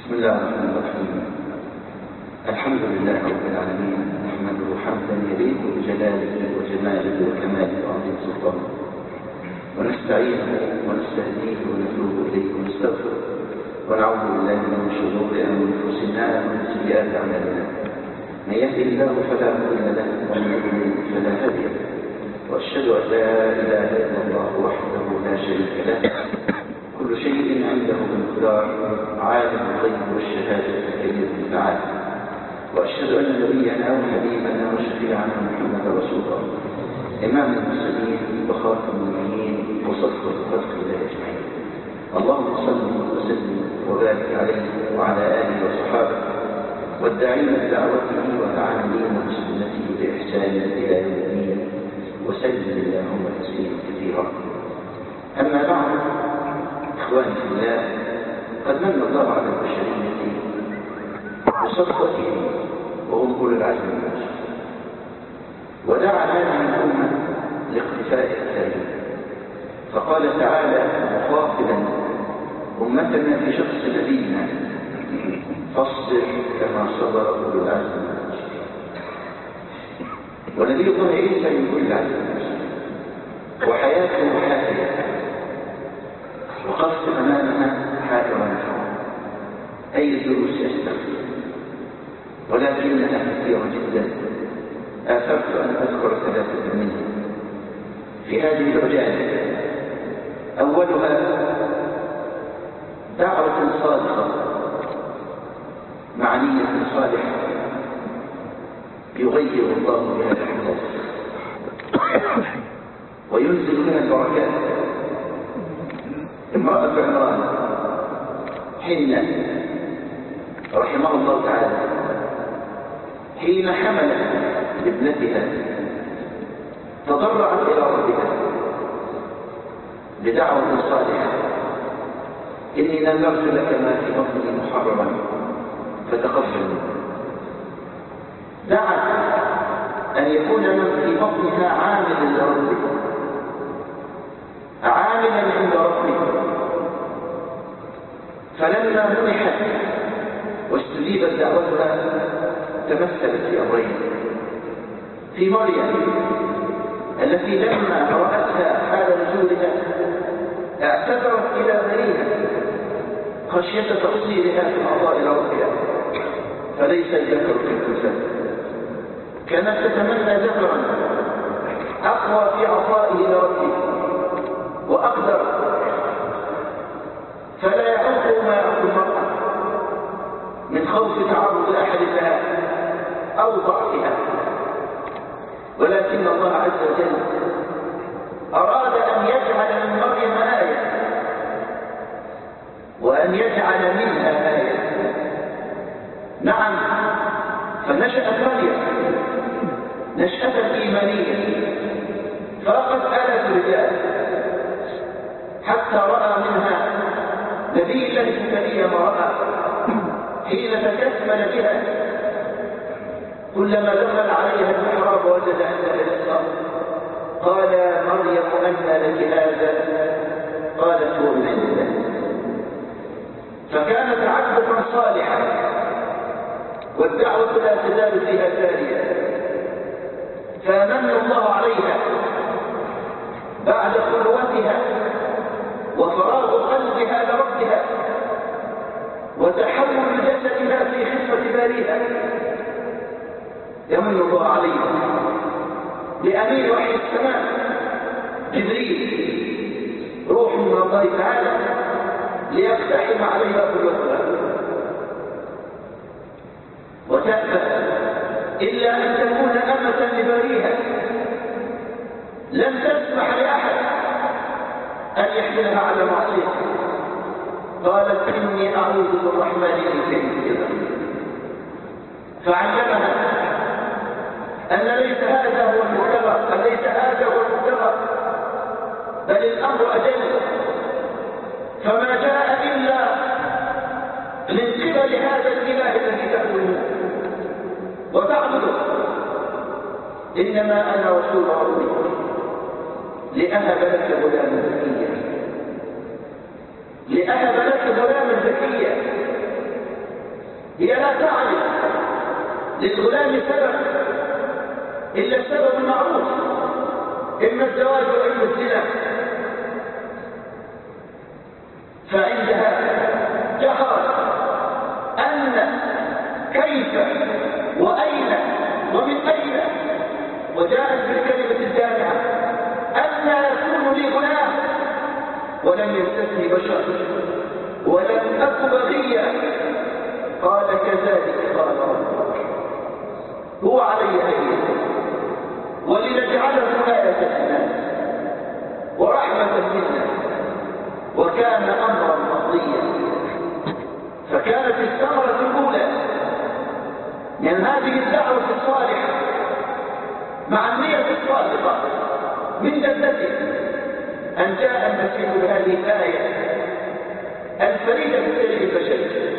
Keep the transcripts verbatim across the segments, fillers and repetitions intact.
بسم الله الرحمن الرحيم. الحمد لله رب العالمين، نحمده حمدا يليق بجلاله وجماله وكماله وعظيم سلطانه، ونستعينه ونستهديه ونتوب اليه ونستغفره، ونعوذ بالله من شرور انفسنا ومن سيئات اعمالنا. من يهده الله فلا مضل له ومن يضلل فلا هادي له، واشهد ان لا اله الا الله وحده لا شريك له، كل شيء عنده بمقدار، عالم الغيب والشهاده الكبير المتعال، واشهد ان نبينا وحبيبنا وشفيعنا محمد رسول الله، امام المرسلين وخاتم النبيين وصفوه الخلق الى اجمعين. اللهم صل وسلم وبارك عليه وعلى اله وصحابه والداعين بدعوته والعاملين بسنته باحسان الى يوم الدين، وسلم اللهم تسليما كثيرا. اما بعد، اخواني في الله، قد من الله على البشريه بصفوتهم وهم اولو العزم من الرسل، ودعا هذه الامه لاقتفاء اثارهم، فقال تعالى مخاطبا امتنا في شخص نبينا: فاصبر كما صبر اولو العزم من الرسل. ونبي الله عيسى من اولي العزم من الرسل، وحياته حافيه، وقفت امامها حائرا اي الدروس استخدم، ولكنها كثيره جدا. اثرت ان اذكر ثلاثه منها في هذه العجاله. اولها دعوه صادقه مع نيه صالحه يغير الله بها الاحداث وينزل بها البركات. امراه عمران حين رحمه الله تعالى حين حملت ابنتها تضرعت الى ربها بدعوه صالحه: اني نذرت لك ما في بطني محرما فتقبل مني. دعت ان يكون من في بطنها عاملا لربه، عاملا عند ربه. فلما منحت واستجيبت دعوتها تمثلت في امرين: في مريم التي لما رأتها حال نزولها اعتذرت الى بنيها خشيه تقصيرها في العطاء الى ربها، فليس الذكر كالانثى. كانت تتمنى ذكرا اقوى في عطائه الى ربه واقدر، فلا يعوق ما يعوق المرأة من خوف تعرض احد لها او ضعفها. ولكن الله عز وجل اراد ان يجعل من مريم آية، وان يجعل منها آية. نعم، فنشأت مريم نشأة إيمانية فقد آلت الرجال، حتى رأى منها نبي الله زكريا ما رأى حين تكفل بها. كلما دخل عليها المحراب وجد عندها رزقا قال: مريم أنى لك هذا؟ قالت: هو من عند الله. فكانت عبدة صالحة، والدعوة لا تزال فيها جارية. فمن الله عليها بعد خلوتها وفراغ قلبها لربها وتحول جسدها في خفة باريها، يمن الله عليها بأمين وحي السماء جبريل، روح من الله تعالى، ليقتحم عليها خلوتها وتأبى إلا أن تكون أمة لباريها. لم تسمح لأحد أن يحملها على معصيته. قالت: إني أعوذ بالرحمن منك. فعلمها أن ليس هذا هو المبتغى، أن ليس هذا هو المبتغى، بل الأمر أجل. فما جاء إلا من قبل هذا الإله الذي تأمنه وتعبده. إنما أنا رسول ربك لأهب لك غلاما زكيا، لأهب لك غلاما زكيا. هي لا تعرف للغلام سبب إلا السبب المعروف، إما الزواج وإما الزنا. فعندها جهرت أن كيف وأين ومن أين، وجاءت بالكلمة الجامعة أن يكون لي غلام ولم يمسسني بشر ولم أك بغيا. قال كذلك قال ربك هو علي هين ولنجعله آية للناس ورحمة منا وكان أمرا مقضيا. فكانت الثمرة الأولى من هذه الدعوة الصالحة مع النية الصادقة من جدته أن جاء المسيح بهذه الآية الفريدة في التاريخ البشري،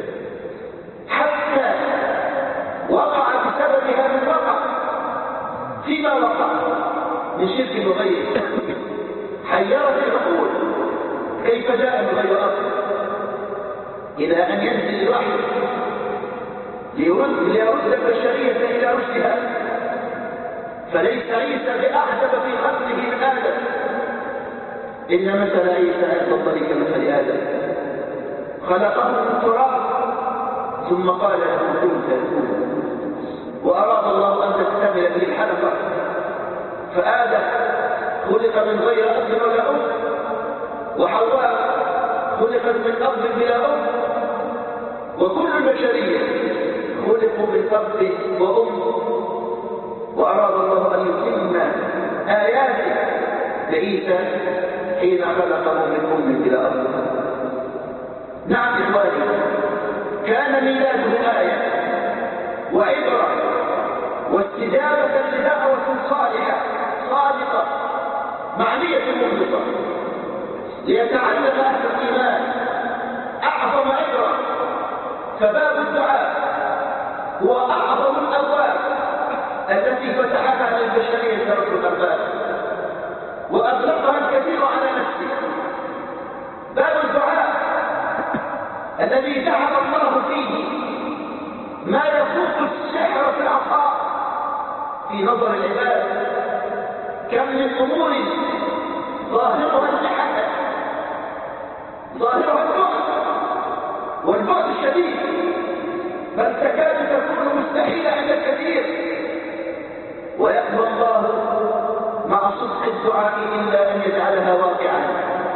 حتى وقع بسببها من وقع فيما وقع من شرك وغيره. حيرت العقول كيف جاء من غير أصل، إلى أن ينزل الوحي ليرد, ليرد البشرية إلى رشدها. فليس عيسى بأعجب في خلقه من آدم، إن مثل عيسى عند الله كمثل آدم، خلقه من تراب ثم قال له كن فيكون، وأراد الله أن تكتمل به الحلقة. فآدم خلق من غير أب ولا أم، وحواء خلقت من أب بلا أم، وكل البشرية خلقوا من أب وأم. وأراد الله أن يتم آياته لعيسى حين خلقه من أم بلا أب. نعم إخواني، كان ميلاده آية وعبرة واستجابة لدعوة صالحة صادقة معنية مخلصة، ليتعلم أهل الإيمان أعظم عبرة. فباب الدعاء هو أعظم الأبواب التي فتحها للبشرية رب الأرباب وأطلقها الكثير على نفسه. باب الدعاء الذي جعل الله فيه ما يفوق السحر في العطاء في نظر العباد. كم من أمور ظاهرها الحسن، ظاهرها البعد والبعد الشديد، بل تكاد تكون مستحيلة عند الكثير، ويقبل الله مع صدق الدعاء إلا أن يجعلها واقعا.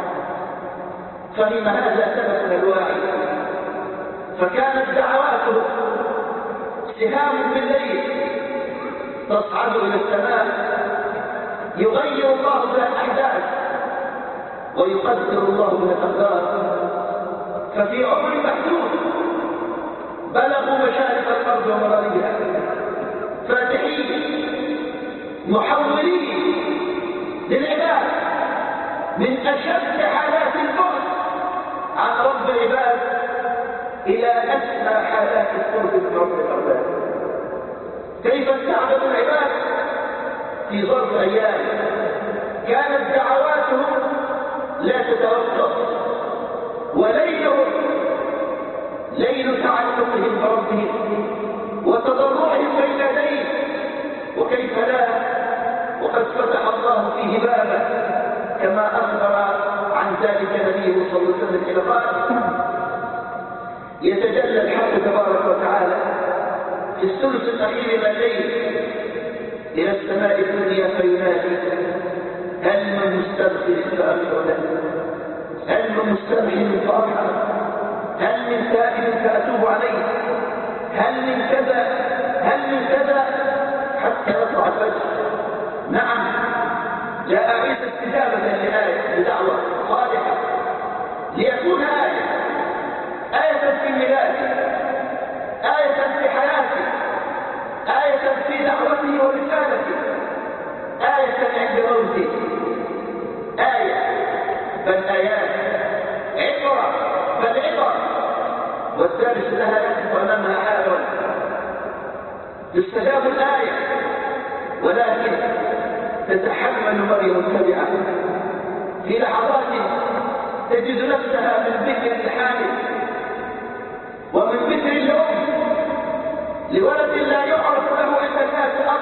فهم هذا سبب الواعي، فكانت دعواته سهام بالليل تصعد إلى السماء، يغير الله بها الأحداث ويقدر الله بها الأقدار. ففي عمر محدود بلغوا مشارق الأرض ومغاربها فاتحين محولين للعباد من أشد حالات البعد عن رب العباد إلى أسمى حالات القرب من رب الأرباب. كيف استعبد العباد في ظرف أيام كانت دعواتهم لا تتوقف، وليلهم ليل تعلقهم بربهم وتضرعهم بين يديه. وكيف لا وقد فتح الله فيه بابا كما أخبر عن ذلك نبيه صلى الله عليه وسلم إلى قال يتجلى الحق تبارك وتعالى في الثلث الأخير من الليل إلى السماء الدنيا فينادي هل من مستغفر فأغفر له، هل من مسترحم فأرحم، هل من تائب فأتوب عليه، هل من كذا هل من كذا حتى يطلع الفجر. نعم، جاء عيسى استجابة لآية لدعوة صالحة ليكون آية آية في ميلاده، آية في حياته، آية في دعوته ورسالته، آية عند موته، آية بل آيات، عبرة بل عبرة، والدارس لها يقف أمامها حائرا. يستجاب الآية ولكن تتحمل مريم التبعة في لحظات تجد نفسها من ذكر الحامل ومن ذكر الأم لولد لا يعرف له عند الناس أب،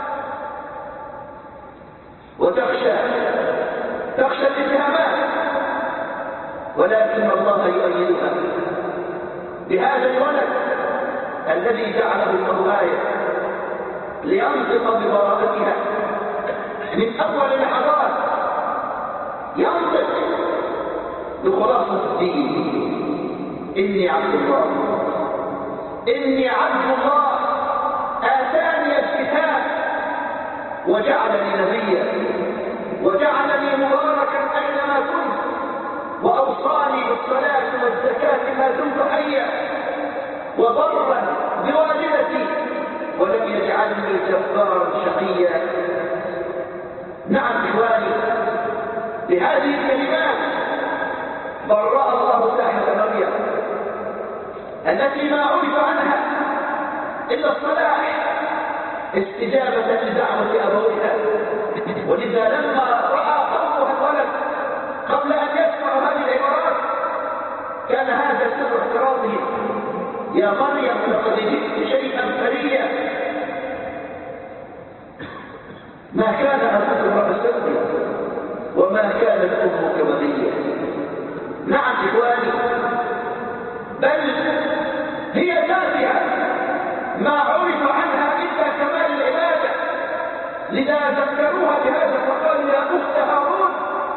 وتخشى تخشى الاتهامات، ولكن الله يؤيدها بهذا الولد الذي جعله الله آية لينطق ببراءتها من أول لحظات، ينطق بخلاصة الدين: إني عبد الله، إني عبد الله آتاني الكتاب وجعلني نبيا وجعلني مباركا أينما كنت وأوصاني بالصلاة والزكاة ما دمت حيا وبرا بوالدتي ولم يجعلني جبارا شقيا. نعم إخواني، بهذه الكلمات برأ الله ساحة مريم التي ما عرف عنها إلا الصلاح استجابة لدعوة أبويها. ولذا لما رأى قومها الولد قبل أن يسمع هذه العبارات كان هذا سر اعتراضهم: يا مريم لقد جئت شيئا فريا، ما كان أبوك امرأ سوء وما كانت أمك بغيا. نعم إخواني، بل هي تافهة ما عرف عنها إلا كمال العبادة، لذا ذكروها بهذا فقالوا: يا أخت هارون،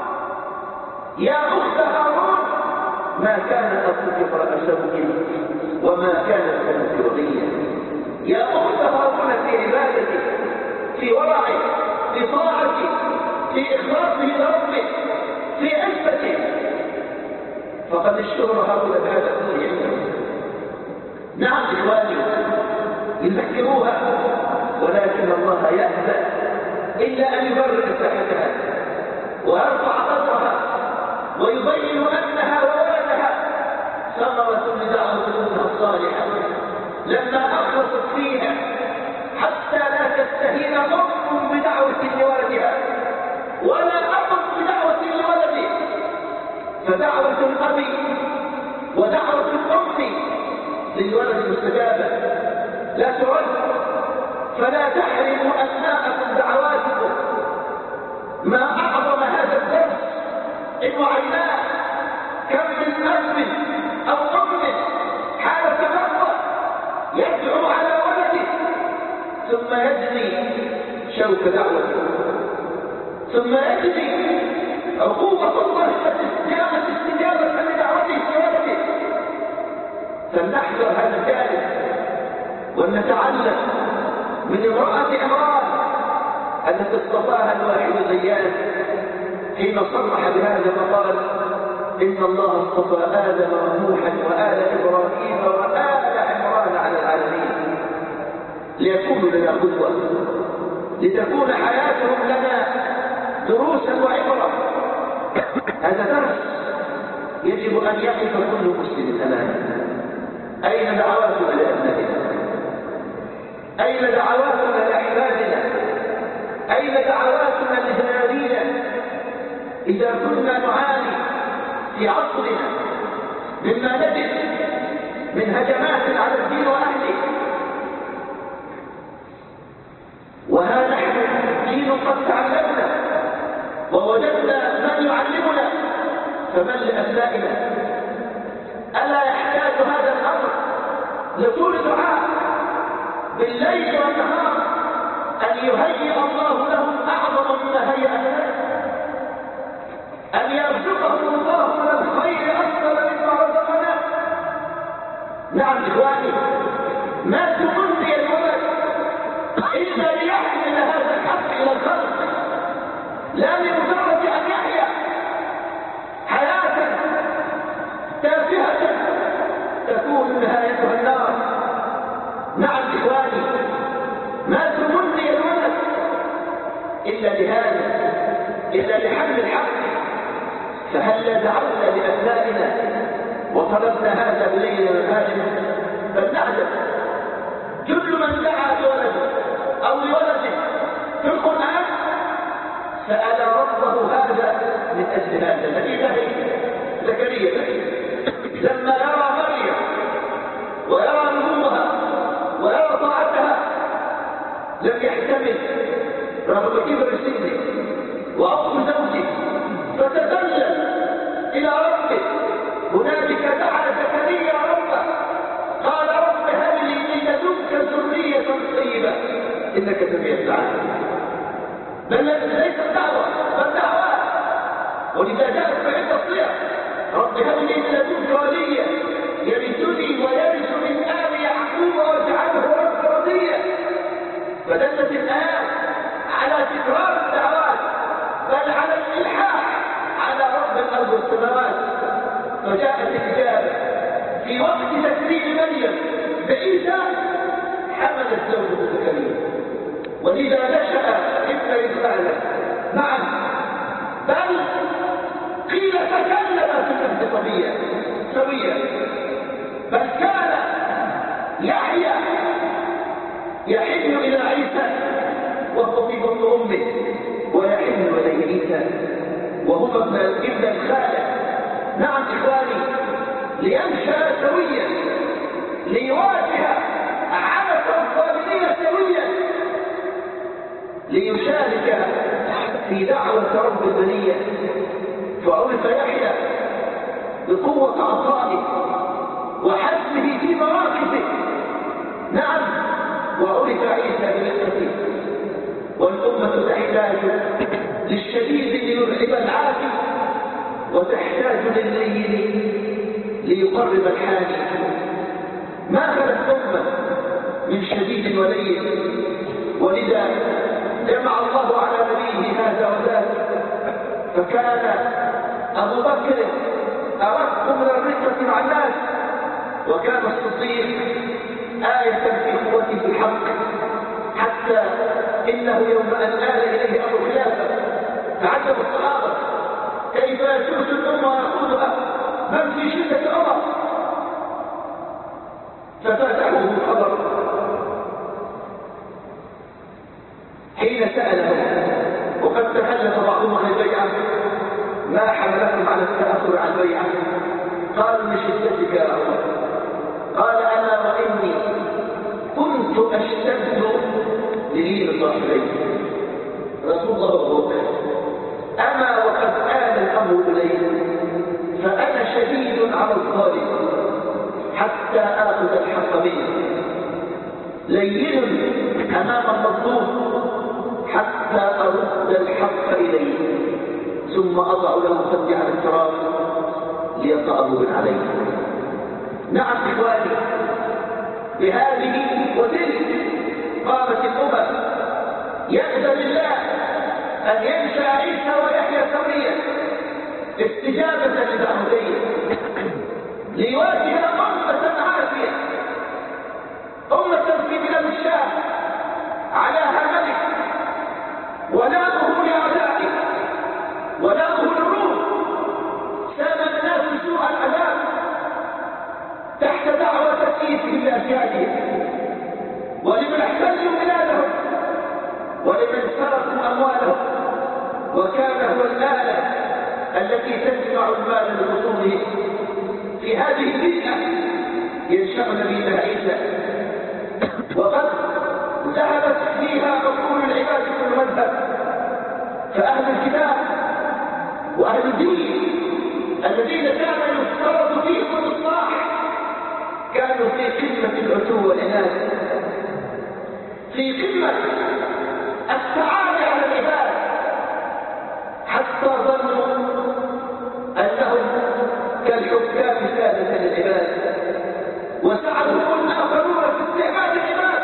يا أخت هارون، ما كان أبوك امرأ سوء وما كانت أمك بغيا. يا أخت هارون في عبادته، في ورعه، في طاعته، في إخلاصه لربه، في عفته، فقد اشتهر هؤلاء بهذا الأمر عندهم. نعم إخواني، يذكروها ولكن الله يأبى إلا أن يبرر ساحتها ويرفع قدرها ويبين أنها وولدها ثمرة لدعوة أمها الصالحة لما أخلصت فيها حتى لا تستهين أم بدعوة لولدها ولا أب بدعوة لولده. فدعوة الأب ودعوة الأم للولد مستجابة لا ترد، فلا تحرموا أبناءكم دعواتكم. ما أعظم هذا الدرس إن وعيناه كم من أب أو أم حالة مرة يدعو على ولده ثم يجري شوك دعوته، ثم يجري عقوبة الله استجابة استجابة لدعوته في ولده. فلنحذر هذا الجانب ولنتعلم من امرأة عمران التي اصطفاها الواحد زيان حين صرح بهذا فقال: إن الله اصطفى آدم ونوحا وآل إبراهيم وآل عمران على العالمين ليكونوا لنا قدوة، لتكون حياتهم لنا دروسا وعبرة. هذا درس يجب أن يقف كل مسلم أمامه. أين دعواتنا لأبنائنا؟ أين دعواتنا لأحبابنا؟ أين دعواتنا لزيارينا؟ إذا كنا نعاني في عصرنا مما نجد من هجمات على الدين وأهله، وها نحن جيل قد تعلمنا ووجدنا من يعلمنا، فمن لأبنائنا؟ ألا يحتاج هذا الأمر لطول دعاء بالليل والنهار أن يهيئ الله لهم أعظم مما هيأ لنا، أن يرزقهم الله من الخير أكثر مما رزقنا؟ نعم إخواني، ما تمني الولد إلا ليحمل هذا الحق إلى الخلق، لا لمجرد أن يحيا حياة تافهة تكون نهايتها النار. نعم إخواني، ما تمني الولد إلا لهذا، إلا لحمل الحق. فهل دعونا لأبنائنا وطلبنا هذا بليل ونهار؟ بل نعلم جل من دعا بولده أو لولده في القرآن سأل ربه هذا من أجل هذا. الذي زكريا لما يرى مريم ويرى نبوها ويرى لم يحتمل رغم كبر سنه وعمر زوجه، فتذلل إلى ربه. هنالك دعا زكريا ربه قال رب هب لي من لدنك ذرية طيبة إنك سميع الدعاء. بل ليس الدعوة بل دعوات، ولذا جاءت في عدة صيغ: رب هب لي من لدنك وليا يرثني ويرث من آل يعقوب واجعله رب رضيا. فدلت الآيات على تكرار الدعوات بل على الإلحاح على رب الأرض والسماوات. فجاءت الإجابة في وقت تكريم مريم بعيسى، حملت زوجة زكريا، ولذا نشأ ابن إسماعيل معا، بل قيل تكلم في النفس طبيعيا سويا، بل كان يحيى يحن إلى عيسى وهو في بطن أمه، ويحن إليه عيسى وهما ابن الخالق. نعم إخواني، ليمشى سويا، ليواجه عبث الظالمين سويا، ليشارك في دعوة رب البرية. فعرف يحيى بقوة عطائه وحزمه في مواقفه. نعم، وعرف عيسى برقته. والأمة تحتاج للشديد ليرعب العافي، وتحتاج لللين ليقرب الحاني. ما خلت أمة من شديد ولين، ولذا جمع الله على نبيه هذا وذاك. فكان أبو بكر أرق من الرقة مع الناس، وكان الصديق آية في قوته الحق، حتى إنه يوم أن آل إليه أمر خلافة تعجب الصحابة كيف يجوز الأمة ويأخذها من في شدة عمر. ففاتحه الخبر حين سأله، وقد تكلف بعضهم عن البيعة: ما حملكم على التأخر عن البيعة؟ قالوا: من شدتك يا عمر. قال: أنا وإني كنت أشتد للين الصاحبين رسول الله وأبو أما وقد آل الأمر إليه فأنا شديد على الظالم حتى آخذ الحق منه، لين أمام المظلوم حتى أرد الحق إليه، ثم أضع له فدي على التراب ليطأه من عليه. نعم إخواني، بهذه وتلك قامت الأمم. يأذن الله أن ينشأ عيسى ويحيى سويا استجابة لدعوتين، ليواجه أمة عافية، أمة في بلاد الشام علىها ملك ونابه لأعدائه ونابه الروم، سام الناس سوء العذاب تحت دعوة تسييسهم لأسيادهم، ولمن احتلوا بلادهم ولمن سرقوا أموالهم، وكان هو الآلة التي تجمع المال لخصومه. في هذه البيئة ينشأ نبينا عيسى، وقد ذهبت فيها عقول العباد كل مذهب. فأهل الكتاب وأهل الدين الذين كان يفترض فيهم الإصلاح كانوا في قمة العتو والعناد، في قمة التعالي على العباد، حتى ظنوا أنهم كالحكام سادة للعباد، وسعدهم الآخرون في استعباد العباد،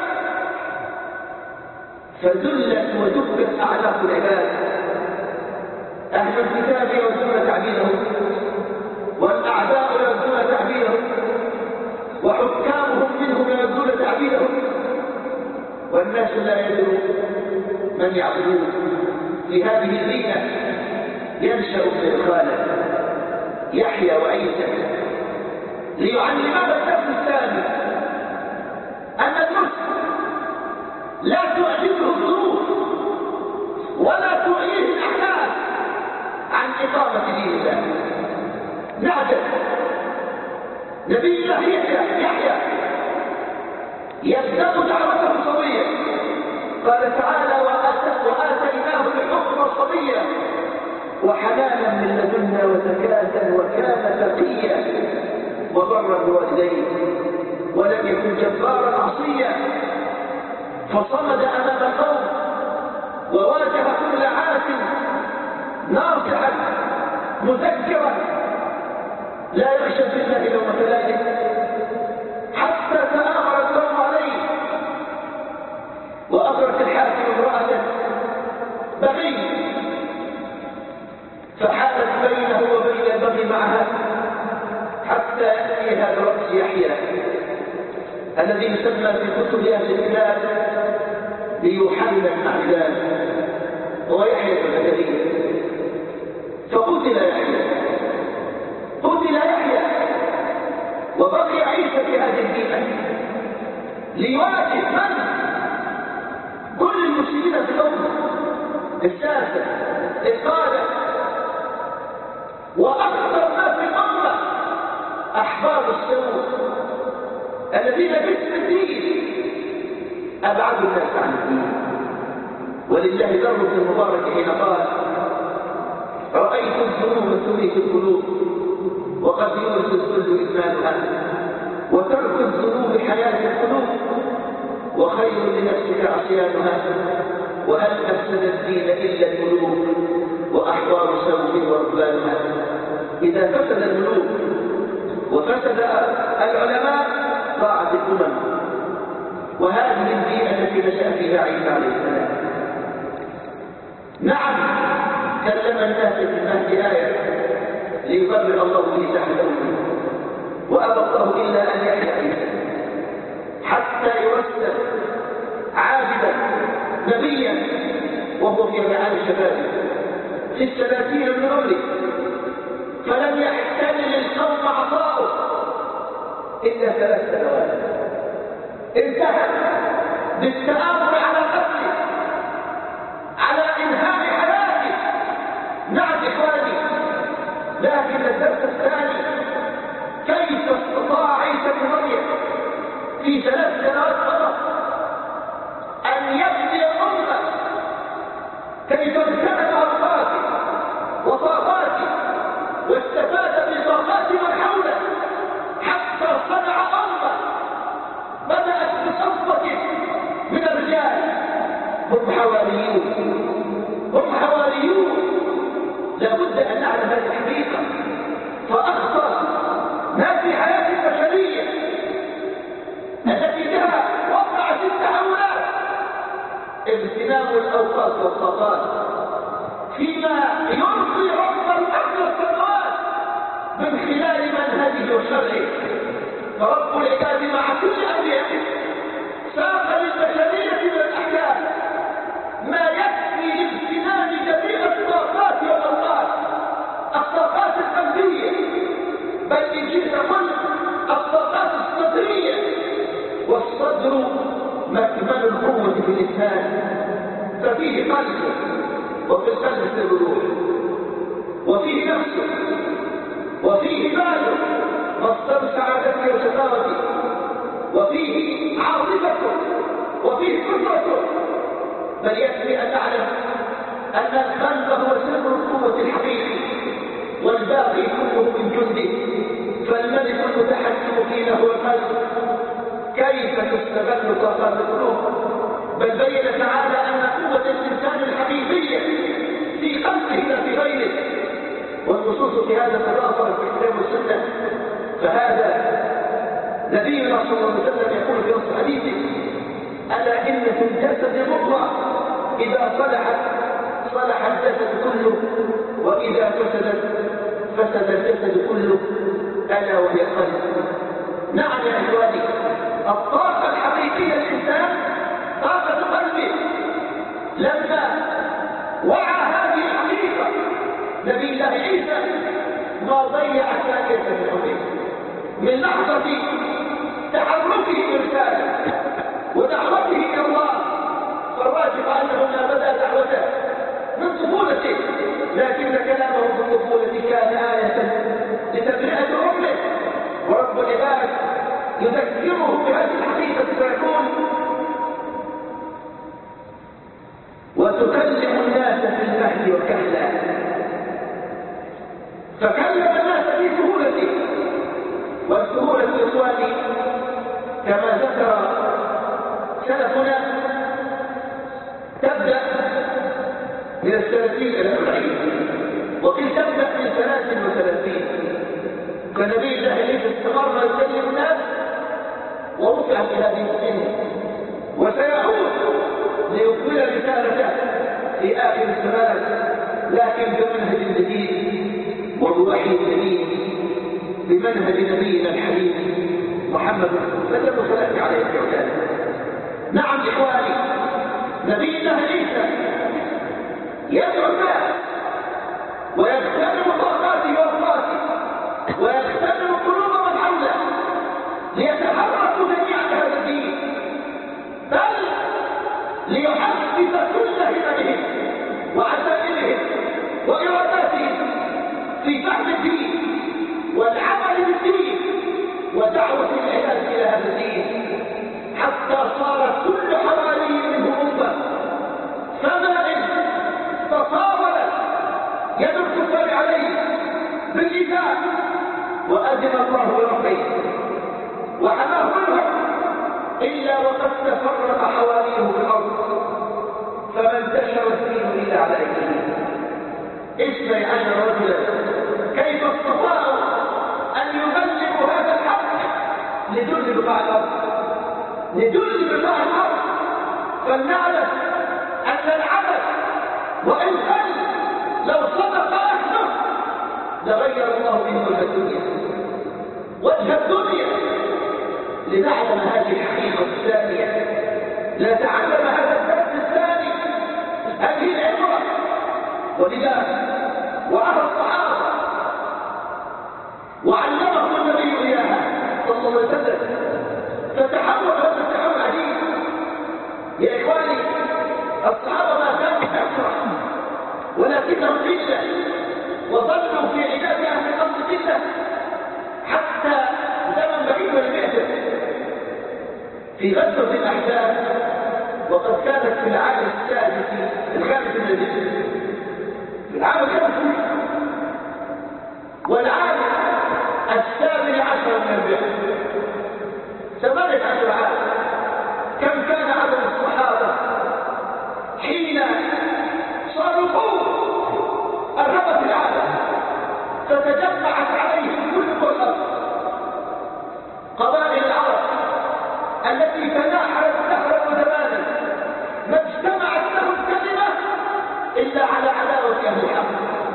فذلت ودكت أعناق العباد. أهل الكتاب يردون تعبيرهم، والأعداء يردون تعبيرهم، وحكامهم منهم يردون تعبيرهم، والناس لا يدرون من يعبدون. في هذه المدينة ينشأ ابن الخالق يحيى وعيسى ليعلمنا الدرس الثاني أن المسلم لا تعجبه الظروف ولا تؤييه الأحداث عن إقامة دين الله. نعجب نبي الله يحيى يحيى يبدأ دعوته صبيا، قال تعالى وآتيناه الحكم صبيا وحنانا من لدنا وزكاة وكان تقيا وبرا بوالديه ولم يكن جبارا عصيا فصمد أمام القوم وواجه كل عاس ناصحا مذكرا لا يخشى في الله لومة لائم حتى تآمر القوم عليه وأغرت الحاكم امرأة بغي فحالت بينه وبين البغي معها حتى يأتيها برأس يحيى الذي يسمى في كتب أهل الكتاب ليوحنا المعدان هو يحيى بن زكريا فقتل يحيى قتل يحيى وبقي عيسى في هذه البيئة ليواجه من؟ كل المسلمين في الأمة الساسة القادة وأكثر ما في الأمة أحباب السوء الذين باسم الدين أبعدوا الناس عن الدين ولله ذره المبارك حين قال رأيت الذنوب تورث القلوب وقد يورث الذل إدمانها وترك الذنوب حياة القلوب وخير لنفسك عصيانها وهل أفسد الدين إلا الملوك وأحوار سوء ورهبانها إذا فسد الملوك وفسد العلماء ضاعت الأمم وهذه البيئة التي نشأ فيها عيسى عليه السلام. نعم كلم الناس في المهد آية ليبرئ الله به تحت أمه وأبى الله إلا أن يحيى عيسى حتى يرسل عابدا نبيا وهو في رعاية الشباب في الثلاثين من عمره فلم يحتمل القوم عطاؤه إلا ثلاث سنوات انتهى بالتآمر على قتله على إنهاء حياته. نعم إخواني لكن الدرس الثاني كيف استطاع عيسى بن مريم في ثلاث سنوات فقط أن يبني الأمة كيف امتلك أوقاته وطاقاته واستفاد من طاقات من حوله حتى صنع أمة بدأت بصفوة من الرجال هم حواريون هم حواريون. لابد أن نعلم هذه الحقيقة فأخطر ما في حياة البشرية التي لها وقع في التحولات اغتنام الأوقات والطاقات فيما يرضي رب الأرض والسماوات من خلال منهجه وشرعه. فرب العباد مع كل أنبيائه ساق للبشرية من الأحكام ما يكفي لاغتنام جميع الطاقات والأوقات الطاقات القلبية بل إن شئت قل الطاقات الصدرية والصدر مكمن القوة في الإنسان ففيه قلبه وفي القلب سر الروح وفيه نفسه وفيه باله مصدر سعادته وشقاوته وفيه عاطفته وفيه قدرته. بل يكفي أن نعلم أن القلب هو سر القوة الحقيقي والباقي كله من جنده فالملك المتحكم فينا هو القلب. كيف تستغل طاقات القلوب؟ بل بين تعالى أن قوة الإنسان الحقيقية في قلبه لا في غيره والنصوص في هذا تضافرت في الكتاب والسنة. فهذا نبينا صلى الله عليه وسلم يقول في نص حديثه ألا إن في الجسد مضغة إذا صلحت صلح الجسد كله وإذا فسدت فسد الجسد كله ألا وهي القلب. نعم يا إخواني الطاقة الحقيقية للإنسان طاقة قلبه. لما وعى هذه الحقيقة نبي الله عيسى ما ضيع ثانية من عمره من لحظة تحركه برسالة ودعوته إلى الله. فالراجح أنه ما بدأ دعوته من طفولته لكن كلامه في الطفولة كان آية لتبرئة أمه ورب العباد يذكره بهذه الحقيقة فيقول وتكلم الناس في المهد وكهلا، فكلم الناس في سهولة، والسهولة إخواني كما ذكر سلفنا تبدأ من الثلاثين إلى الأربعين، وقيل تبدأ من ثلاث وثلاثين. فنبي الله عيسى استمر يكلم الناس ورفع في هذه السن، وسيعود ليكمل رسالته في آخر الزمان، لكن بمنهج جديد وبوحي جديد، بمنهج نبينا الحبيب محمد صلى الله عليه وسلم. نعم إخواني، نبي الله عيسى يدعو الناس ويغتنم طاقاته وأوقاته ويغتنم قلوب من حوله ليتحركوا جميعا هذا الدين، بل ليحفز كل هممهم وعزائمهم وإراداتهم في فهم الدين والعمل بالدين ودعوة العباد إلى هذا الدين، حتى صار كل حوالي منه أمة. فما إن تصاولت يد الكفار عليه بالإيذاء وأذن الله بربه وحماه منهم إلا وقد تفرق حواليه في الأرض، فما انتشر الدين إلا على أيديهم. اثني عشر رجلا كيف استطاعوا أن يبلغوا هذا الحق لجل بقاع الأرض، لجل بقاع الأرض. فلنعلم أن العبث وإن قل لو صدق أهله لغير الله به وجه الدنيا وجه الدنيا. لنعلم هذه الحقيقة الثانية، لا تعلم هذا الدرس الثاني، هذه العبرة. ولذا وأهل الصحابة وعلمهم النبي إياها صلى الله عليه وسلم، فتحول هذا التحول عجيب. يا إخواني، الصحابة ما كانوا كثرة ولكنهم قلة، وظلوا في عداد أهل الأرض قلة حتى زمن بعيد والبعثة. في غزوة الأحزاب وقد كانت في العام السادس الخامس من الهجرة، في العام الخامس والعام السابع عشر من البعثة، ثمانية عشر عام. كم كان عدد الصحابة حين صاروا قوة أرهبت العالم، فتجمعت عليهم كل الأرض قبائل العرب التي تناحرت دهرا وزمانا، ما اجتمعت له الكلمة إلا على عداوة أهل الحق.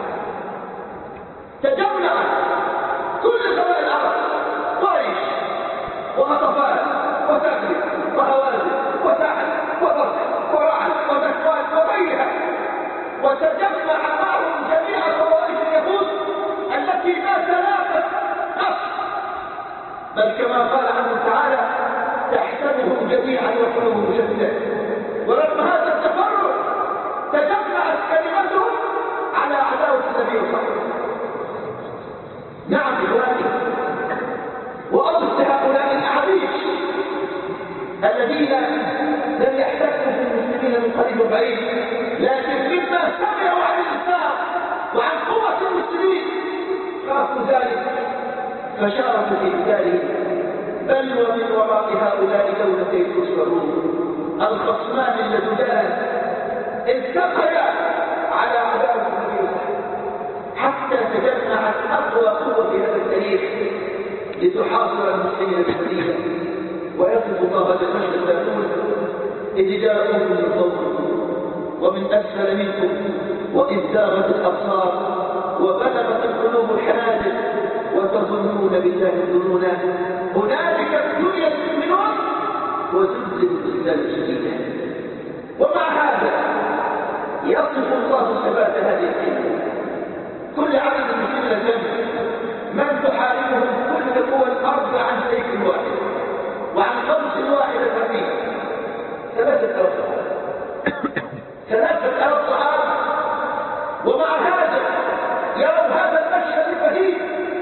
تجمعت كل قبائل العرب، قريش وغطفان وثقيف وهوازن وسعد وبصر ورعد وذكوان وغيرها، وتجمع معهم جميع طوائف اليهود التي ما تلاقت نفس، بل كما قال عنه تعالى تحسبهم جميعا وقلوبهم شتى. ورغم هذا التفرق تجمعت كلمتهم على عداوة النبي صلى الله عليه وسلم. نعم إخواني، وأصل هؤلاء الأعابيش الذين لم يحتكوا في المسلمين من قريب وبعيد، لكن مما سمعوا عن الإسلام وعن قوة المسلمين خافوا ذلك فشاركوا في قتالهم. بل ومن وراء هؤلاء دولتي الفرس والروم، الخصمان اللذان التقيا على عداوة النبي حتى تجمعت أقوى قوة في هذا التاريخ لتحاصر المسلمين بالمدينة. ويصف الله هذا المشهد يقول: إذ جاءكم من فوقكم ومن أسفل منكم وإذ زاغت الأبصار وبلغت القلوب الحناجر وتظنون بالله الظنون هنالك ابتلي المؤمنون وزلزلوا زلزالا شديدا. ومع هذا يصف الله ثبات هذه الكلمة. كل عدد المسلمين الجنة من تحاربهم كل قوى الأرض عن سيف واحد وعن خمس واحدة فيه ثلاثة ألاف صحابة ثلاثة ألاف صحابة. ومع هذا يروا هذا المشهد البهيج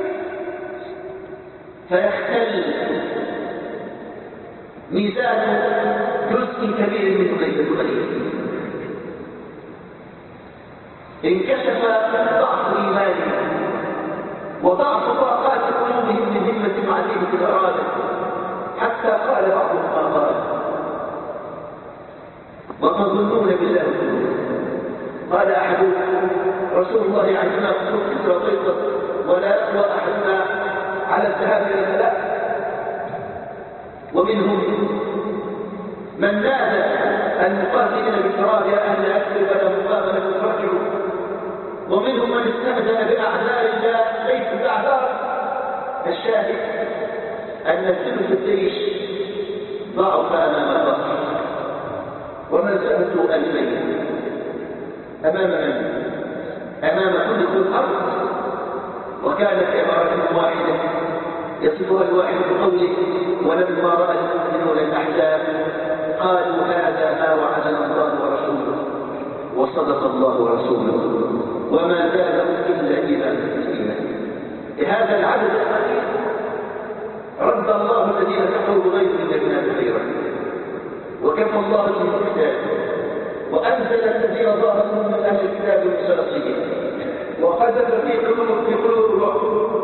فيختل ميزان جزء كبير منه ليس بقليل. انكشف ضعف إيمانهم وضعف طاقات قلوبهم من همة عزيمة الإرادة، حتى قال بعضهم ما قال: وتظنون بالله قال أحدهم: رسول الله يعزنا قصور كسرى وقيصر ولا يقوى أحدنا على الذهاب إلى الفلاح. ومنهم من نادى المقاتلين بالفرار: يا أهل يثرب فلا مقام لكم فارجعوا. ومنهم من استهزأ بأعذار لا ليست أعذار. الشاهد أن ثلث الجيش ضعف أمام البصر، وما زالت ألفين أمام من؟ أمام كل الأرض. وكانت عبارة واحدة يصفها الواحد بقوله: ولما رأى المؤمنون الأحزاب قالوا هذا ما وعدنا الله ورسوله وصدق الله ورسوله وما زادهم إلا إيمانا بهذا العدد القليل رد الله الذين كفروا بغيرهم جنات خيرا، وكفى الله المحسنين، وأنزل الذين ظاهروا من أهل الكتاب والمسلسلين، وقذف في قلوب في قلوب الرعب،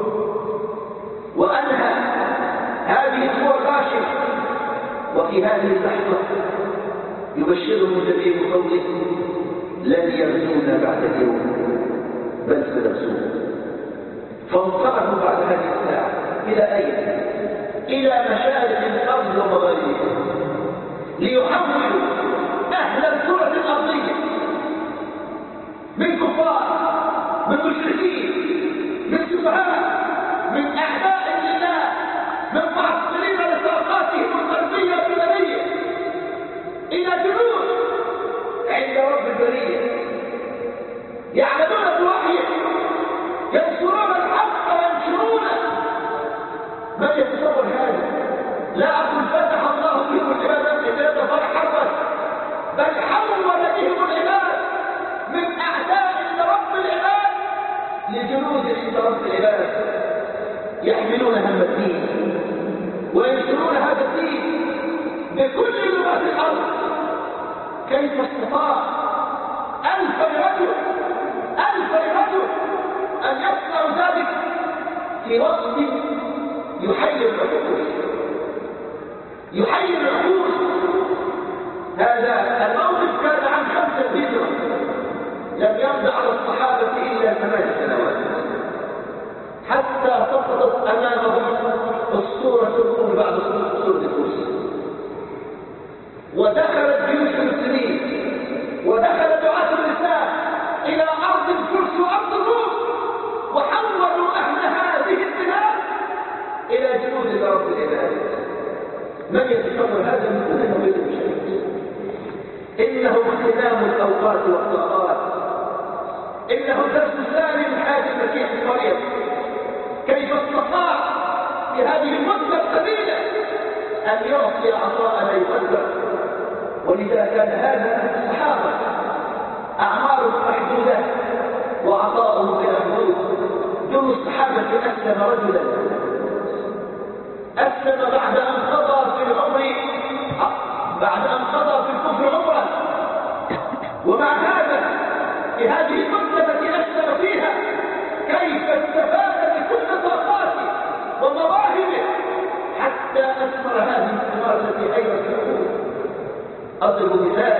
وأنهى هذه الصور الراشدة. وفي هذه اللحظة يبشرهم النبي بقوله: لن يرجونا بعد اليوم بل سيرجون. فانصرفوا بعد هذه الساعة إلى أين؟ إلى مشارق الأرض ومغاربها ليحولوا أهل الكرة الأرضية من كفار، من مشركين، من سفهاء، من أعداء لله، من معطلين لطاقاتهم القلبية والبدنية، إلى جنود عند رب البرية يعملون بوحيه، ينصرون الحق وينشرونه. من يتصور هذا؟ لا أقول فتح الله بهم العبادات إذا فرحبت، بل حول بهم العباد من أعداء لرب العباد لجنود عند رب العباد يحملون هم الدين وينشرون هذا الدين بكل لغات الأرض. كيف استطاع ألف رجل ألف رجل أن يصنعوا ذلك في وقت يحير العقول يحير العقول؟ هذا الموقف كان عن خمسة هجرة، لم يمضي على الصحابة إلا ثمان سنوات حتى سقطت أمامهم الصورة الأولى بعد سورة الكرسي، ودخلت جيوش المسلمين ودخل دعاة الإسلام إلى أرض الفرس وأرض الروم، وحولوا أهل هذه البلاد إلى جنود رب العباد. من يتصور هذا من كل يوم شيء؟ إنه اغتنام الأوقات والطاقات، إنه درس ثاني من حياة المسيح مريم، كيف استطاع في هذه المدة القليلة أن يعطي عطاء لا يقدر. ولذا كان هذا من الصحابة أعمارهم محدودة وعطاؤهم بلا حدود. دون الصحابة أسلم رجلا أسلم بعد أن قضى في العمر بعد أن قضى في الكفر عمرا، ومع هذا في هذه المدة التي أسلم فيها كيف استفاد بكل طاقاته ومواهبه حتى أثمر هذه الثمار التي حيرت العقول. أضرب مثال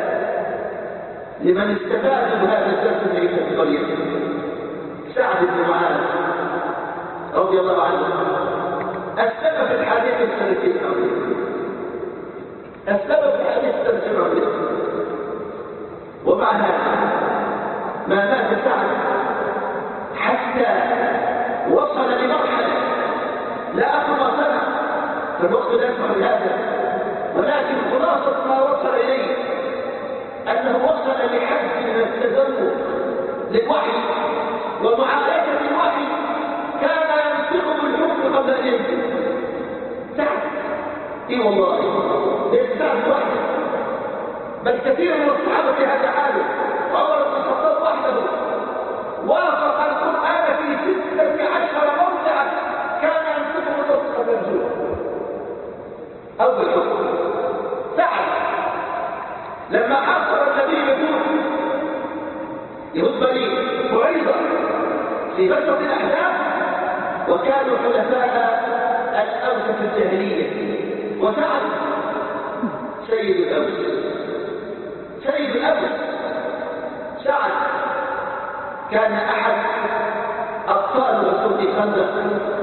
لمن استفاد بهذا الدرس من عيسى مريم. سعد بن معاذ رضي الله عنه السبب في الحادثة الثلاثين عظيم، السبب في الحادثة الثلاثين عظيم. ومع هذا ما مات سعد حتى وصل لمرحلة لا أقول ما صنع فالوقت لا يسمح بهذا، ولكن خلاصة ما وصل إليه أنه وصل لحد من التذمر للوحي ومعالجة الوحي، كان ينطق بالحكم قبل أن ينزل. سعد إي والله ليس سعد وحده، بل كثير من الصحابة في هذا حاله. عمر بن الخطاب وحده وافق القرآن في ستة عشر موضعا كان ينطق بالنص قبل النزول أو بالحكم. سعد لما حصل النبي يقول يهود بني قريظة في غزوة الأحزاب، وكانوا حلفاء الأوس في الجاهلية. وسعد سيد الأوس، سيد الأوس سعد كان أحد أبطال غزوة الخندق،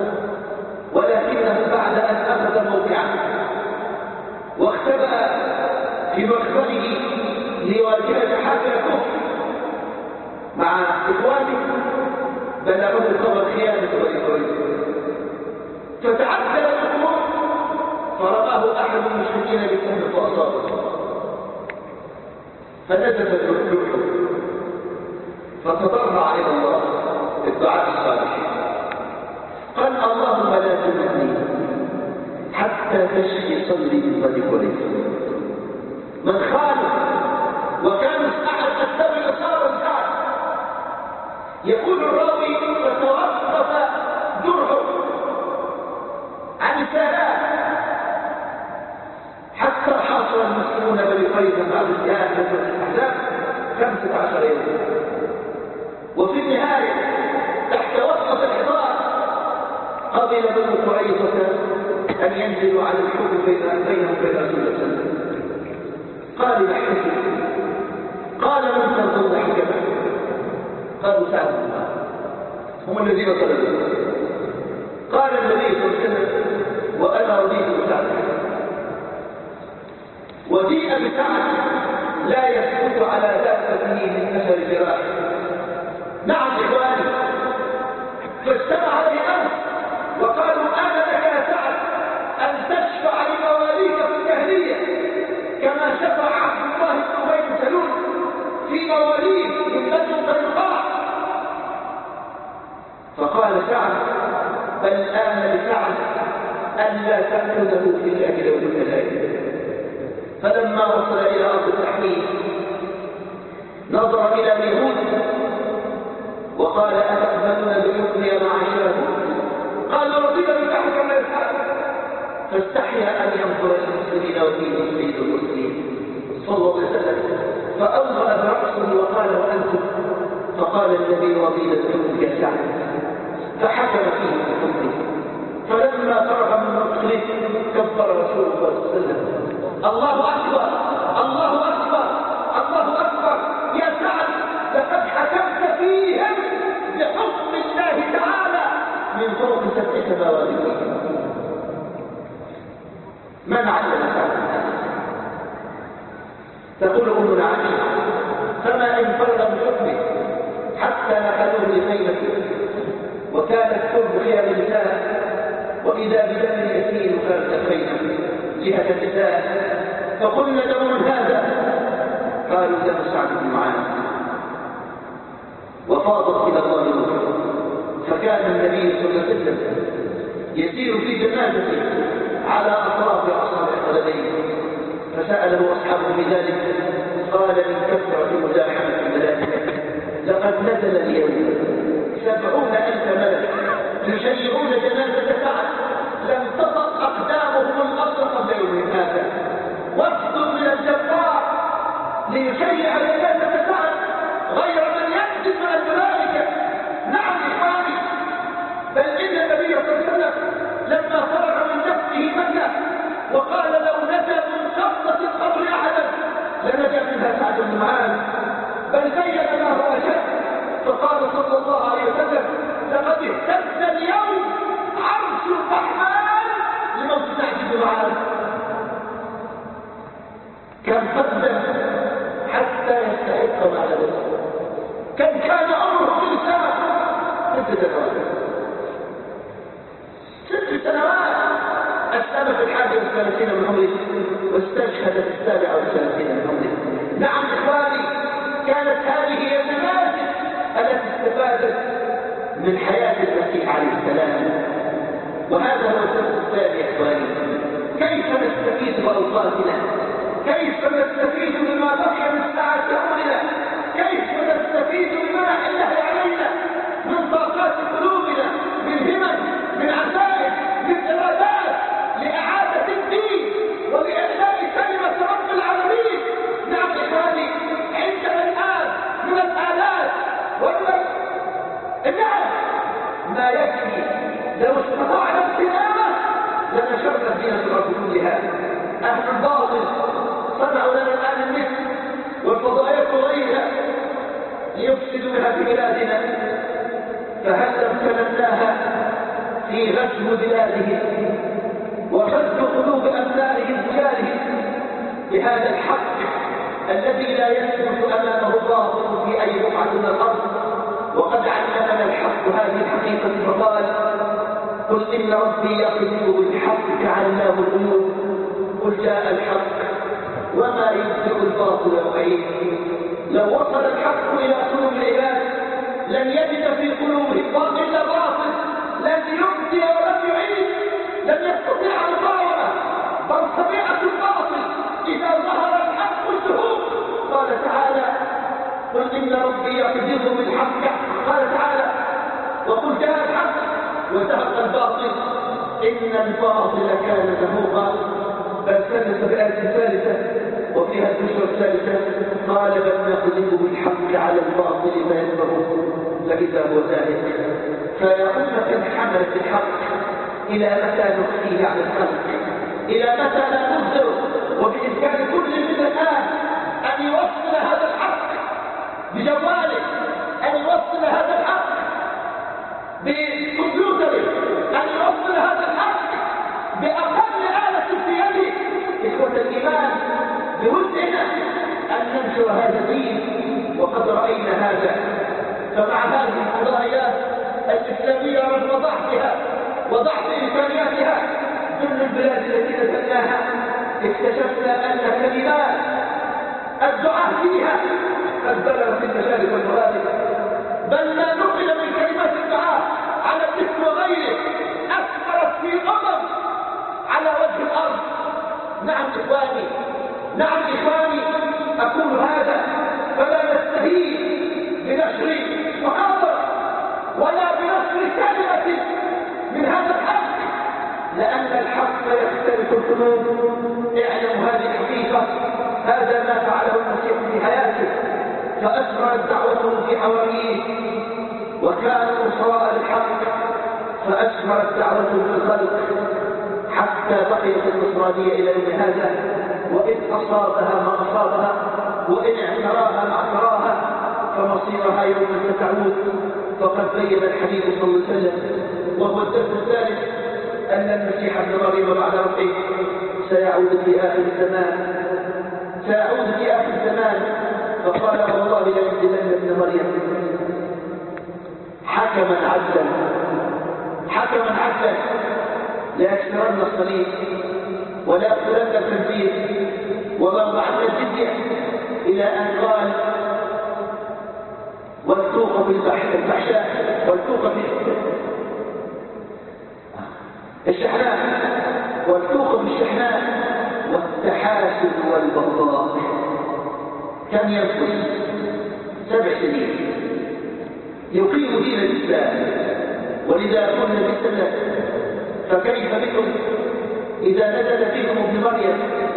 ولكنه بعد أن أخذ موقعه واختبأ في مخبره ليواجه حاكم الكفر مع إخوانه، بلغه خبر خيانة بني قريظة، فتعدل الأمور فرماه أحد المشركين بالسهم فأصابه، فنزف روحه، فتضرع إلى الله بالدعاء الصالح، قال اللهم لا تمتني حتى تشفي صدري من بني قريظة. من خالف وكان أحد أسباب الإصابة سعد. يقول الراوي فتوقف درعه عن السلام حتى حاصر المسلمون بني قريظة بعد انتهاء غزوة الأحزاب خمسة عشر يوما، وفي النهاية تحت وسط الحصار قبل بنو قريظة أن ينزلوا على الحكم بينهم وبين رسول الله صلى الله عليه وسلم. قال نحكي، قال من ترضون حكمه؟ قالوا سعد بن معاذ، هم الذين طلبوا. قال النبي صلى الله عليه وسلم وأنا رضيت بسعد. وجيء بسعد لا يسكت على دابته من أثر الجراح. نعم إخواني، فاجتمع الأنس وقالوا أنا لك يا سعد أن تشفع لمواليك في الجاهلية كما شفع عبد الله بن أبي بن سلول في مواليه من بني قينقاع. فقال سعد بل آن لسعد ألا تأخذه في الله لو كنت ذلك. فلما وصل إلى أرض التحميل نظر إلى اليهود وقال أتقبلون بحكم يا معاشركم؟ قال رضينا بحكم يا سعد. فاستحيا أن ينظر المسلمين وفيهم سيد المسلمين صلى الله عليه وسلم، فأوضأ برأسه وقال وأنتم؟ فقال النبي رضينا بحكم يا سعد، فحكم فيه بحكمه. فلما فرغ من مقتله كبر رسول الله صلى الله عليه وسلم الله أكبر الله أكبر الله أكبر يا سعد لقد حكمت فيهم بحكم الله تعالى من فوق سبع سماوات. من علم سعد تقول أمنا عائشة فما إن فرغ من حكمه حتى نقلوه لخيمته وكانت حب خير النساء وإذا بدم يسير خارج الخيمة جهة النساء فقلنا له من هذا؟ قالوا له سعد بن معاذ. وفاضت إلى الله روحه، فكان النبي صلى الله عليه وسلم يسير في جنازته على أطراف أصابع قدميه، فسأله أصحابه بذلك قال من كثرة مزاحمة الملائكة لقد نزل اليوم سبعون ألف ملك يشيعون جنازة سعد لم تطأ أقدامهم الأرض قبل يوم هذا، وفد من الجبار ليشيع جنازة سعد غير من ينزل من الملائكة. نعم إخواني، بل إن النبي صلى الله عليه وسلم لما فرغ من نفسه مكة وقال لو نجا من قبضة القبر أحدا لنجا منها سعد بن معاذ، بل بين ما هو أشد فقال صلى الله عليه وسلم لقد اهتز اليوم عرش الرحمن لموت سعد بن معاذ. كم قدم حتى يستحق ما لبث، كم كان أمره في السماء ست سنوات ست سنوات أسلم في الحادي والثلاثين من عمره واستشهد في السابعة والثلاثين من عمره. نعم إخواني، كانت هذه هي النماذج التي استفادت من حياة المسيح عليه السلام. وهذا هو السبب الثاني يا إخواني، كيف نستفيد بأوقاتنا، كيف نستفيد بما بقي من ساعات عمرنا، كيف نستفيد بما الله علينا من طاقات قلوبنا، من همم، من عزائم، من إرادات لإعادة الدين ولإعلاء كلمة رب العالمين. نعم إخواني، عندنا الآن من الآلات أهل الباطل صنعوا لنا الآن النت والفضائيات وغيرها ليفسدوا بها في بلادنا، فهل امتنناها في غزو بلادهم وغزو قلوب أبنائهم رجالهم بهذا الحق الذي لا يثبت أمامه باطل في أي بقعة من الأرض؟ وقد علمنا الحق هذه الحقيقة فقال: قل إن ربي يقذف بالحق كعلام الغيوب قل جاء الحق وما يبدئ الباطل يعيد. لو وصل الحق إلى قلوب العباد لن يجد في قلوبهم باطل إلا باطل، لن يبدي ولن يعيد، لن يستطيع المقاومة، بل طبيعة الباطل إذا ظهر الحق الزهوق. قال تعالى: قل إن ربي يقذف بالحق، قال تعالى: وقل جاء الحق وزهق الباطل إن الباطل كان زهوقا. بل ثبت بآية ثالثة وفيها البشرى الثالثة: قال بل نقذف بالحق على الباطل فيدمغه فإذا هو ذلك. فيا أمة حملت الحق إلى متى نخفيه على الخلق؟ إلى متى لا نظهر؟ وبإمكان كل من الآن أن يوصل هذا الحق بجواله، أن يوصل هذا الحق بكمبيوتره، أن يوصل هذا الحق بأقل آلة في يده. إخوة الإيمان، بودنا أن ننشر هذا الدين وقد رأينا هذا. فمع هذه القضايات الإسلامية رغم ضعفها وضعف إمكانياتها ضمن البلاد التي نزلناها، اكتشفنا أن كلمات الدعاء فيها قد بلغت المشارق والمغارب، بل ما نقل من كلمات الدعاء على الاسم وغيره أثمرت في أمم على وجه الأرض. نعم إخواني، نعم إخواني، أقول هذا فلا نستهين بنشر محاضرة ولا بنشر كلمة من هذا الحق، لأن الحق يختلف القلوب. اعلموا هذه الحقيقة، هذا ما فعله المسيح في حياته، فأثمرت دعوته في حواريه وكانوا صراء الحق، فأثمرت دعوته في الخلق حتى بقيت النصرانية إلى يوم هذا، وإن أصابها ما أصابها وإن اعتراها ما اعتراها فمصيرها يوم ستعود. فقد بين الحبيب صلى الله عليه وسلم وهو الدرس الثالث أن المسيح ابن مريم بعد ربه سيعود في آخر الزمان، سيعود في آخر الزمان. فقال: والله لينزلن ابن مريم حكما عدلا، حكما عدلا، ليكسرن الصليب ولا يقتلن الخنزير وضربعن الجزية، إلى أن قال: والتوق في الفحشاء والتوق في الشحناء والتوق في الشحناء والتحاسد والبغضاء. كم ينقص؟ سبع سنين يقيم دين الإسلام، ولذا كنا بالسنة. فكيف بكم إذا نزل فيكم ابن مريم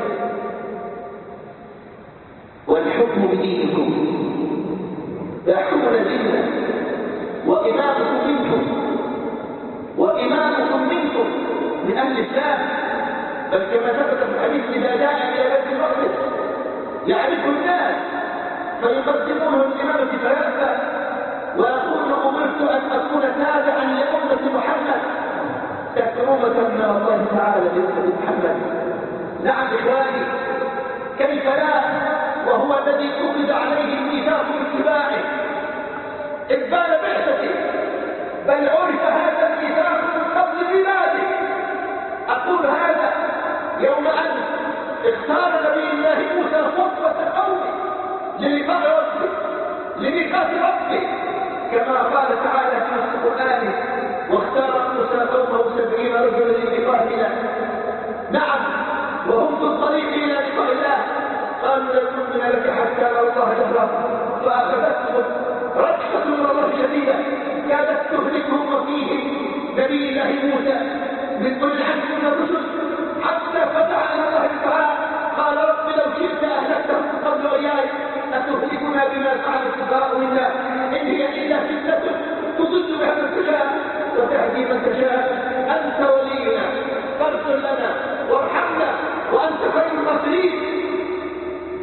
والحكم بدينكم؟ يحكمنا ديننا، وإمامكم منكم، وإمامكم منكم من أهل الإسلام. بل كما ثبت في الحديث: إذا جاء إلى بيت المقدس يعرفه الناس فيقدمونه الإمامة فيأبى ويقول: أمرت أن أكون تابعا لأمة محمد، تكرمة من الله تعالى لأمة محمد. نعم إخواني، كيف لا وهو الذي فرض عليه الميثاق باتباعه إقبال بعثته، بل عرف هذا الميثاق من قبل ميلاده. أقول هذا يوم أن اختار نبي الله موسى صفوة قومه للقاء ربه، لميقات ربه، كما قال تعالى في القرآن: واختار موسى قومه سبعين رجلا لميقاتنا. نعم، وهم في الطريق إلى لقاء الله قالوا: لن نؤمن لك حتى نرى الله جهرا، فأخذتهم رجفة من الله شديدة كادت تهلكهم وفيهم نبي الله موسى من أولي العزم من الرسل، حتى فتح على الله تعالى قال: رب لو شئت أهلكتهم قبل إياي أتهلكنا بما فعل السفهاء منا، إن هي إلا فتنة تضل بها من تشاء وتهدي من تشاء، أنت ولينا فاغفر لنا وارحمنا وأنت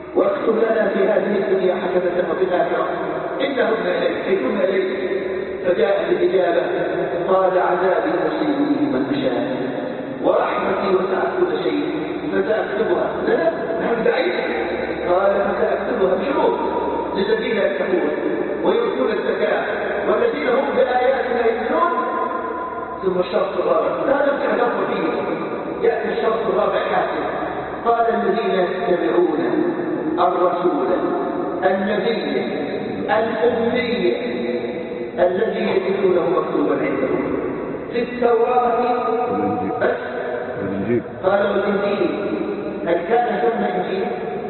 واكتب لنا في هذه الدنيا حسنة وفي الآخرة إنه هدنا إليك أي تبنا إليك. فجاءت الإجابة قال عذابي أصيب به من أشاء ورحمتي وسعت كل شيء فسأكتبها. لا لا نحن بعيد. قال فسأكتبها بشروط للذين يتقون ويؤتون الزكاة والذين هم بآياتنا يؤمنون. ثم الشرط الرابع لا نرجع لفظ فيه، يأتي الشرط الرابع حاسم. قال الذين يتبعون الرسول النبي الأمي الذي يجدونه مكتوبا عندهم في التوراة بس. قال والإنجيل هل كان ثم إنجيل؟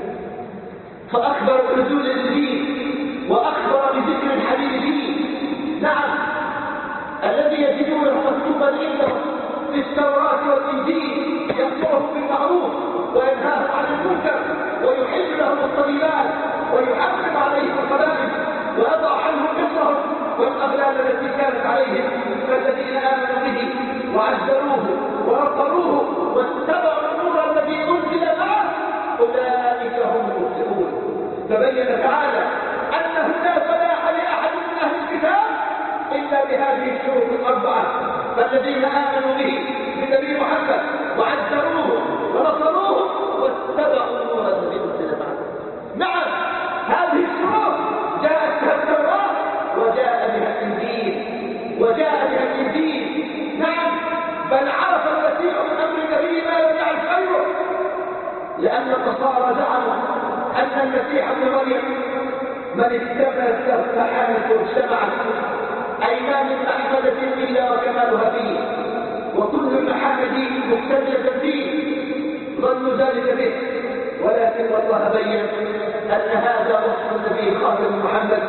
فأخبر بنزول الإنجيل وأخبر بذكر الحبيب فيه. نعم الذي يجدونه مكتوبا عندهم في التوراة والإنجيل يأمرهم بالمعروف وينهاهم عن المنكر ويحل لهم الطيبات ويحرم عليهم الخبائث ويضع عنهم قصرهم والأغلال التي كانت عليهم. فالذين آمنوا به وعزروه ورقروه واتبعوا النور الذي أنزل معه أولئك هم المفلحون. فبين تعالى أنه لا فلاح لأحد من أهل الكتاب إلا بهذه الشروط الأربعة. فالذين آمنوا به بالنبي محمد وعزروه ونصروه واتبعوا النور الذي أنزل معه. نعم هذه الشروط جاءت بها التوراة وجاء بها الإنجيل وجاء بها الإنجيل. نعم بل عرف المسيح من أمر النبي ما لم يعرف غيره، لأن النصارى زعموا أن المسيح ابن مريم من اكتملت له المحامد واجتمعت أي ما من محمدة إلا وكمالها فيه وكل المحامد مكتملة فيه. ظنوا ذلك به، ولكن الله بين أن هذا وصف النبي خاتم محمد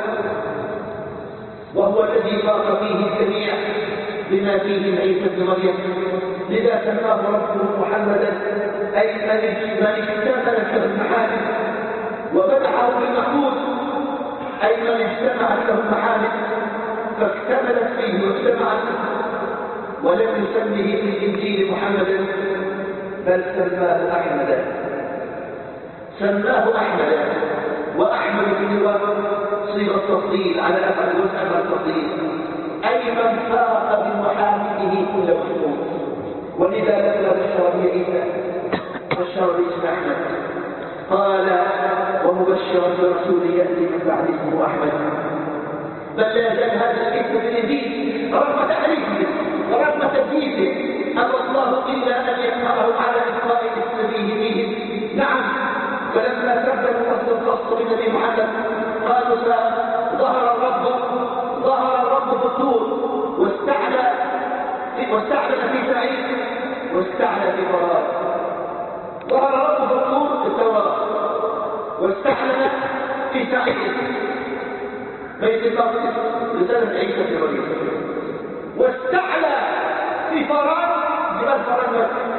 وهو الذي فاق فيه الجميع بما فيه من عيسى ابن مريم. لذا سماه ربه محمدا أي من اكتملت له المحامد ومدحه بالمحمود أي من اجتمعت له المحامد فاكتملت فيه واجتمعت. ولم يسمه في الإنجيل محمدا بل سماه أحمدا سماه أحمدا وأحمد في اللغة صيغة تفضيل على أفعل وسأل التفضيل أي من فاق بمحامده كل محمود. ولذا لما بشر به عيسى بشر باسم أحمد قال ومبشرا برسول يأتي من بعد اسمه أحمد. بل لا يزال هذا الاسم في الإنجيل رغم تحريفه ورغم تكييفه أبى الله إلا أن يقهرهم على إبقاء اسم به فيهم. نعم فلما كذبوا فصل الخاص بالنبي محمد قالوا ظهر الرب ظهر الرب في الطور واستعلى واستعلن في سعيد واستعلى في فراغ. ظهر الرب في الطور في التوراة واستعلن في سعيد بيت المقدس رسالة عيسى في مريم واستعلى في فراغ جبال فرنك.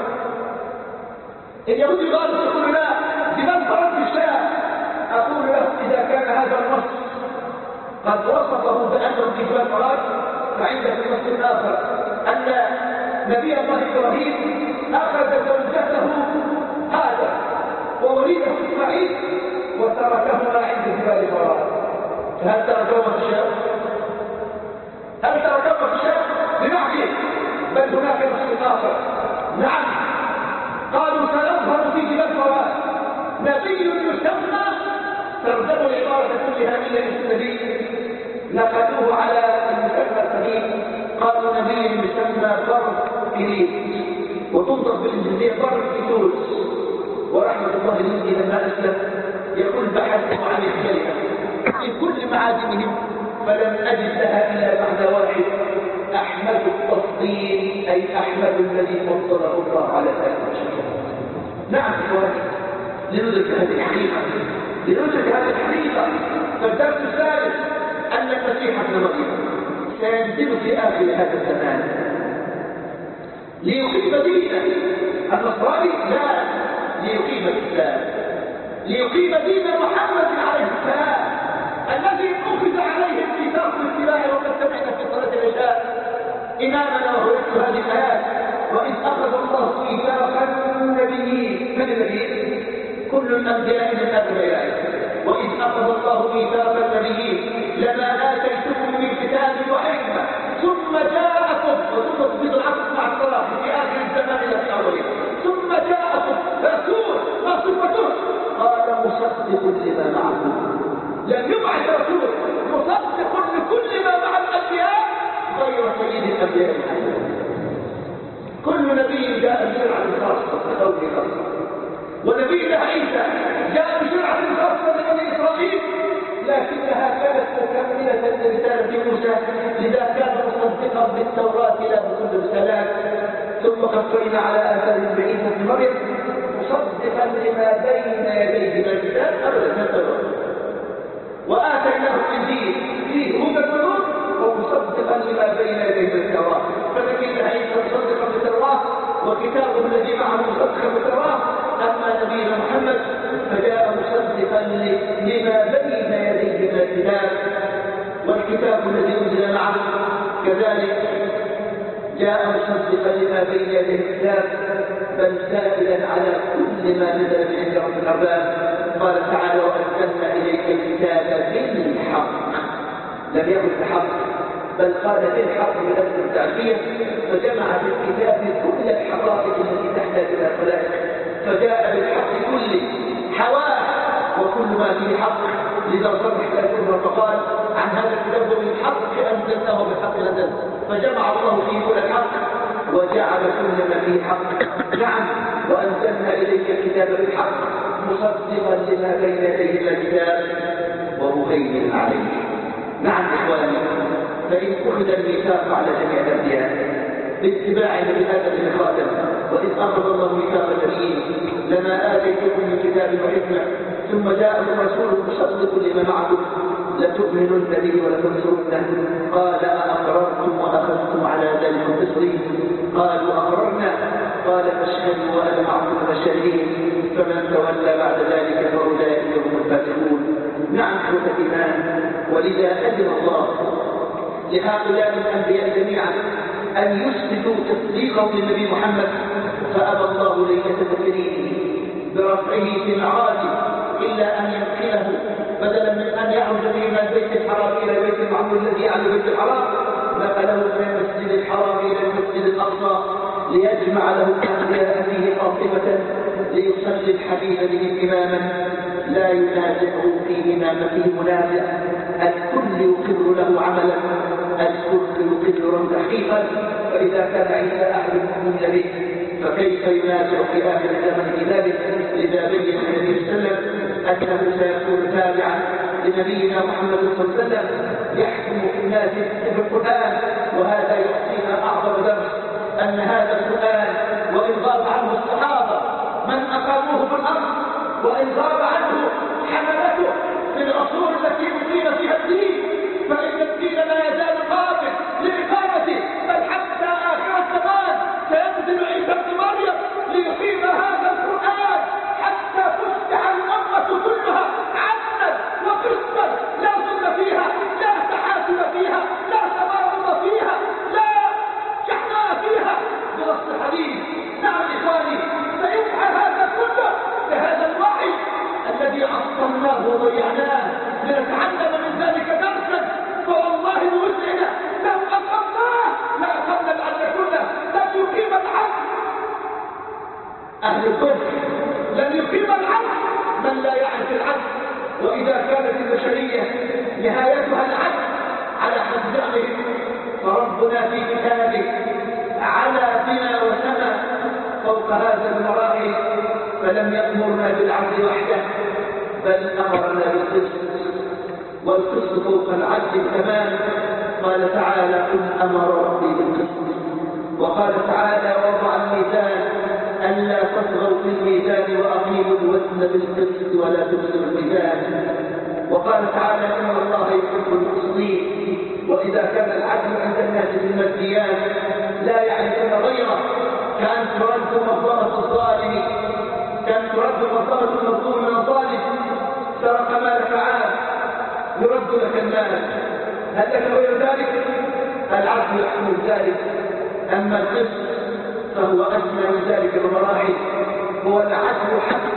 اليهود قالوا يقول لا جبال فرنك الشام. أقول له إذا كان هذا النص قد وصفه بأنه في جبال فرنك فعند في النص الآخر أن نبي الله إبراهيم أخذ زوجته هذا ووليده إسماعيل وتركهما عند جبال فرنك. فهل تركوها في الشام؟ هل تركوها في الشام؟ بمعنى بل هناك نص آخر. نعم قالوا سنظهر في جبال فرات نبي يسمى ترجموا العبارة كلها إلا النبي نقلوه على المسمى القديم قالوا نبي يسمى فرد إليس وتنطق بالإنجليزية فرد إتوس. ورحمة الله الهندي لما أسلم يقول بحثوا عن الكلمة في كل معادنهم فلم أجد لها إلا بعد واحد أحمد التفضيل أي أحمد الذي فضله الله على ذلك. نعم إخواني لندرك هذه الحقيقة لندرك هذه الحقيقة. فالدرس الثالث أن المسيح ابن مريم سينزل في آخر هذا الزمان ليقيم دينه النصراني لا ليقيم الإسلام ليقيم دين محمد عليه السلام الذي أخذ عليه الكتاب بالاتباع وقد سمعنا في صلاة العشاء إمامنا وهو يتلو هذه الآيات وإذ أخذ الله ميثاق النبيين من النبيين كل كل الأنبياء من أبنائه. وإذ أخذ الله ميثاق النبيين لما آتيتكم من كتاب وحكمة ثم جاءكم وتصدق العقل مع الصلاة في آخر الزمان الذي أوله ثم جاءكم رسول ما صفته قال مصدق لما معكم. لم يبعث رسول مصدق لكل ما مع الأنبياء غير سيد الأنبياء محمد. كل نبي جاء بشرعة خاصة بقوله خاصة، ونبينا عيسى جاء بشرعة خاصة لبني إسرائيل لكنها كانت مكملة لرسالة موسى، لذا كان مصدقا بالتوراة لا بكل الرسالات. ثم قفينا على آثاره بعيسى بن مريم مصدقا لما بين يديه من الكتاب أبدا التوراة، وآتيناه الإنجيل فيه هدى ونور ومصدقا لما بين يديه من التوراة. فنبينا عيسى مصدقا بالتوراة وكتابه الذي معه مصدقا بالتوراة. أما نبينا محمد فجاء مصدقا لما بين يديه من الكتاب، والكتاب الذي أنزل معه كذلك جاء مصدقا لما بين يديه الكتاب، بل زائدا على كل ما نزل من عند رب الأرباب. قال تعالى وأنزلنا إليك الكتاب بالحق، لم يكن بحق بل قال بالحق من أجل التعفية، فجمع في الكتاب كل الحقائق التي تحتاج إلى خلائق، فجاء بالحق كله حواه وكل ما فيه حق. لذا صرح الأجر فقال عن هذا الكتاب بالحق أنزلناه بالحق نزل، فجمع الله فيه كل الحق وجعل كل ما فيه حق. نعم وأنزلنا إليك الكتاب بالحق مصدقا لما بين يديه من الكتاب ومهيمنا عليه. نعم إخواني، فإن أخذ الميثاق على جميع الأنبياء باتباع نبي آدم الخاتم، وإذ أخذ الله ميثاق النبيين لما آتيتكم من كتاب وحكمة ثم جاءكم رسول مصدق لما معكم لتؤمنن به ولتنصرنه. قال أأقررتم وأخذتم على ذلك مصري؟ قالوا أقررنا. قال فاشهدوا وأنا معكم من الشاهدين. فمن تولى بعد ذلك فأولئك هم الفاسقون. نعم إخوة الإيمان، ولذا أذن الله لهؤلاء الأنبياء جميعا أن يثبتوا تصديقهم للنبي محمد، فأبى الله ليلة تكريمه برفعه في معراجه إلا أن ينقله بدلا من أن يعرج به من البيت الحرام إلى البيت المعمور الذي على البيت الحرام، نقله من المسجد الحرام إلى المسجد الأقصى ليجمع له الأنبياء فيه قاطبة ليصلي الحبيب به إماما لا ينازعه فيه إمامته منازع. الكل يقر له عملا، الكل يقر تحقيقا. فإذا كان عيسى أحد المؤمنين به فكيف ينازع في آخر الزمن بذلك؟ لذا بين النبي صلى الله عليه وسلم أنه سيكون تابعا لنبينا محمد صلى الله عليه وسلم يحكم في الناس بالقرآن. وهذا يعطينا أعظم درس أن هذا القرآن وإن غاب عنه الصحابة من أقاموه في الأرض، وإن غاب عنه حملته في العصور التي أقيم فيها الدين، فإن الدين لا يزال قابل لإقامته، بل حتى آخر الزمان سينزل عيسى ابن مريم ليقيم هذا القرآن حتى تفتح الأمة كلها عدلا وقسطا، لا ظلم فيها، لا تحاسب فيها، لا تباغض فيها، لا شحناء فيها بنص الحديث. نعم إخواني، سيفعل هذا كله بهذا الوحي الذي عطلناه وضيعناه لنتعلم من ذلك درسا. فوالله بوسعنا لو أقمناه لأقمنا العدل كله. لن يقيم العدل أهل الكفر، لن يقيم العدل من لا يعرف العدل. وإذا كانت البشرية نهايتها العدل على حد زعمهم، فربنا في كتابه على بنا وسما فوق هذا المراحل، فلم يأمرنا بالعدل وحده بل أمرنا بالقسط، والقسط فوق العدل كمان. قال تعالى قل أمر ربي بالقسط، وقال تعالى وضع الميزان ألا تطغوا في الميزان وأقيموا الوزن بالقسط ولا تخسروا الميزان. وقال تعالى إن الله يحب المقسطين. وإذا كان العدل عند الناس في الماديات لا يعرفون غيره، كان ترد مظلمة الظالم، كان ترد مظلمة المظلوم من الظالم. سرق مالك عام يرد لك المال، هل لك غير ذلك؟ العدل يحكم ذلك. أما القسط فهو أدنى من ذلك بمراحل، هو العدل حتى في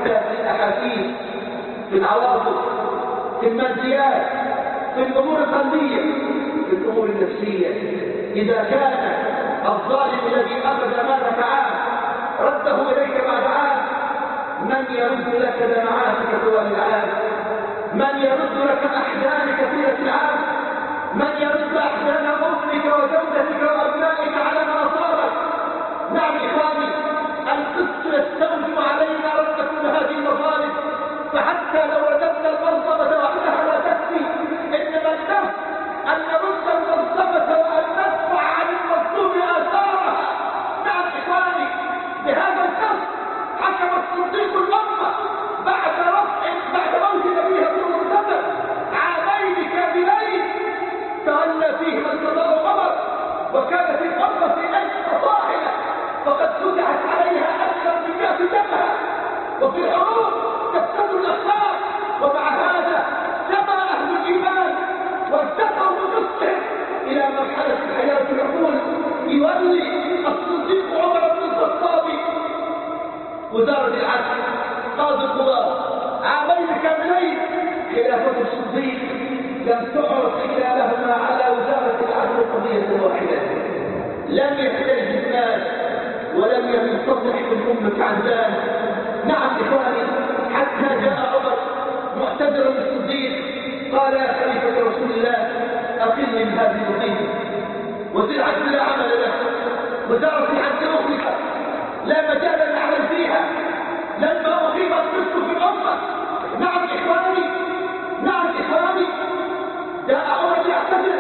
الأحاسيس، في العواطف، في الماديات، في الأمور القلبية، في الأمور النفسية. إذا كان الظالم الذي أخذ مالك عام رده إليك بعد عام، من يرد لك دمعاتك طوال العام؟ من يرد لك أحزانك طيلة العام؟ من يرد أحزان أمك وزوجتك وأبنائك على ما أصابك؟ نعم إخواني، القسط يستوجب علينا رد كل هذه المظالم، فحتى لو رددنا المنظمة وحدها لا تكفي، إنما النفس أن نرد المنظمة وأن ندفع عن المظلوم آثارها. نعم إخواني، بهذا القسط حكم الصديق الأمة بعد رفع بعد موت نبيها المرتضى عامين كاملين تولى فيهما القضاء عمر، وكانت الأمة في أجل طاحنة فقد فتحت عليها أكثر من مئة جبهة، وفي الحروب تفسد الأخلاق، ومع هذا سمى أهل الإيمان وارتقوا بنصهم إلى مرحلة الحياة. يقول يولي الصديق عمر بن الخطاب وزارة العدل قاضي القضاء عامين كاملين. خلافة الصديق لم تعرض خلالهما على وزارة العدل قضية واحدة، لم يحتج الناس ولم ينتضح في الأمة عهدان. نعم إخواني، حتى جاء عمر معتذرا للصديق قال يا خليفة رسول الله أقلني من هذه المصيبة، وزير عدل لا عمل له، وزارة العدل مخلصة لا مجال للعمل فيها لما أقيم القسط في الأمة. نعم إخواني، نعم إخواني، جاء عمر يعتذر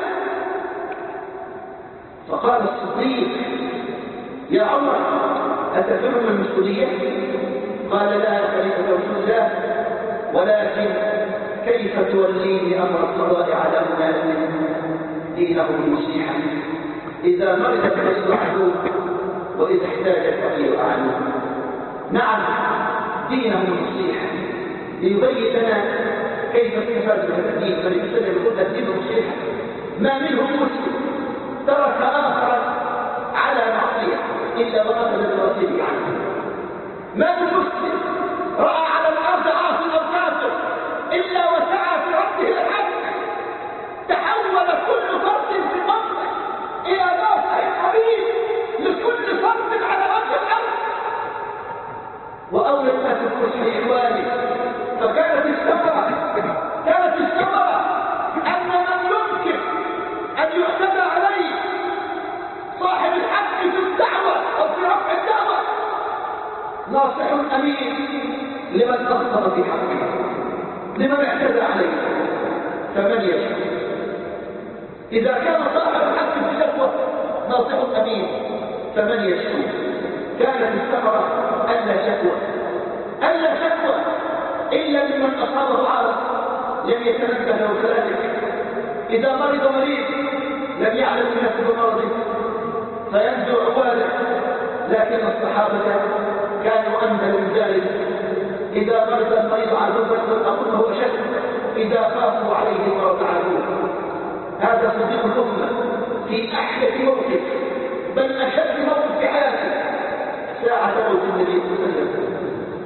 فقال الصديق يا عمر أتفهم المسؤولية؟ قال لا يا خليفة رسول الله، ولكن كيف توليني أمر القضاء على أناس دينهم النصيحة؟ إذا مرض فليس عدو، وإذا احتاج الفقير أعلم. نعم، دينهم النصيحة ليبين لنا كيف استفاد من الدين. فليسلم يقول الدين النصيحة، ما منهم مسلم ترك آخرا على معصية إلا وأخذ بنصيبه عنه. ما من مسلم رأى على الأرض عاصي أو كافر إلا وسعى في رده الحق. تحول كل فرد في الأمة إلى ناصح حبيب لكل فرد على وجه الأرض، وأولى الناس الصلح إخواني. فكانت الثمرة كانت الثمرة أن من يمكن أن يعتدى عليه صاحب الحق في الدعوة أو في رفع الدعوة ناصح أمين لمن أخطأ في حقه، لمن اعتدى عليه، فمن يشكو. إذا كان صاحب الحق في شكوى ناصح أمين فمن يشكو. كانت الثمرة ألا شكوى، ألا شكوى إلا لمن أصابه عارض لم يتنبه له كذلك. إذا مرض مريض لم يعلم الناس بمرضه فينزع عواله، لكن الصحابة كانوا أنزل من ذلك. إذا مرض المريض عدوه أقول هو شك، إذا خافوا عليه المرض عدوه. هذا صديق الأمة في أحدث موقف، بل أشد موقف في حياته، ساعة موت النبي صلى الله عليه وسلم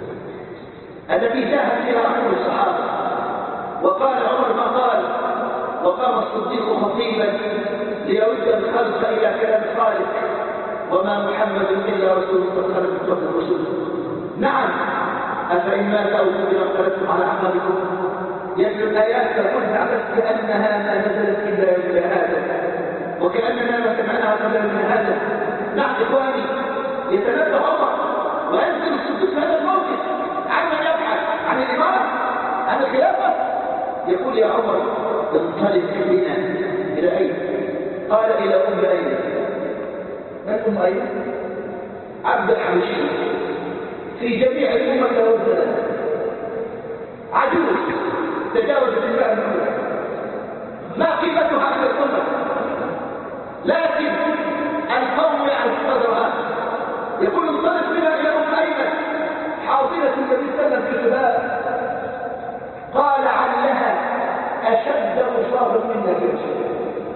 التي ساهم فيها عمر الصحابة. وقال عمر ما قال، وقام الصديق خطيبا ليرد الخلق إلى كلام خالق، وما محمد إلا رسول قد خلت من قبل الرسل. نعم، أفإن مات أو قتل انقلبتم على أعقابكم. يتلو الآيات فقل تعبت كأنها ما نزلت إلا يوم هذا، وكأننا ما سمعناها قبل من هذا. نعم إخواني، يتنبه عمر وينزل الصديق في هذا الموقف عمن يبحث عن الإمارة، عن الخلافة. يقول يا عمر انطلق بنا إلى أين؟ قال إلى أم أيمن. من أم أيمن؟ عبد الحبشي في جميع الأمة والبلاد، عجوز تجاوزت الماء الأولى، ما قيمتها في الأمة، لكن القوم يعرف قدرها. يقول انطلق بنا إلى أم أيمن حاضرة النبي صلى الله عليه وسلم في الغباء. قال علها أشد مصاب منا في رسول،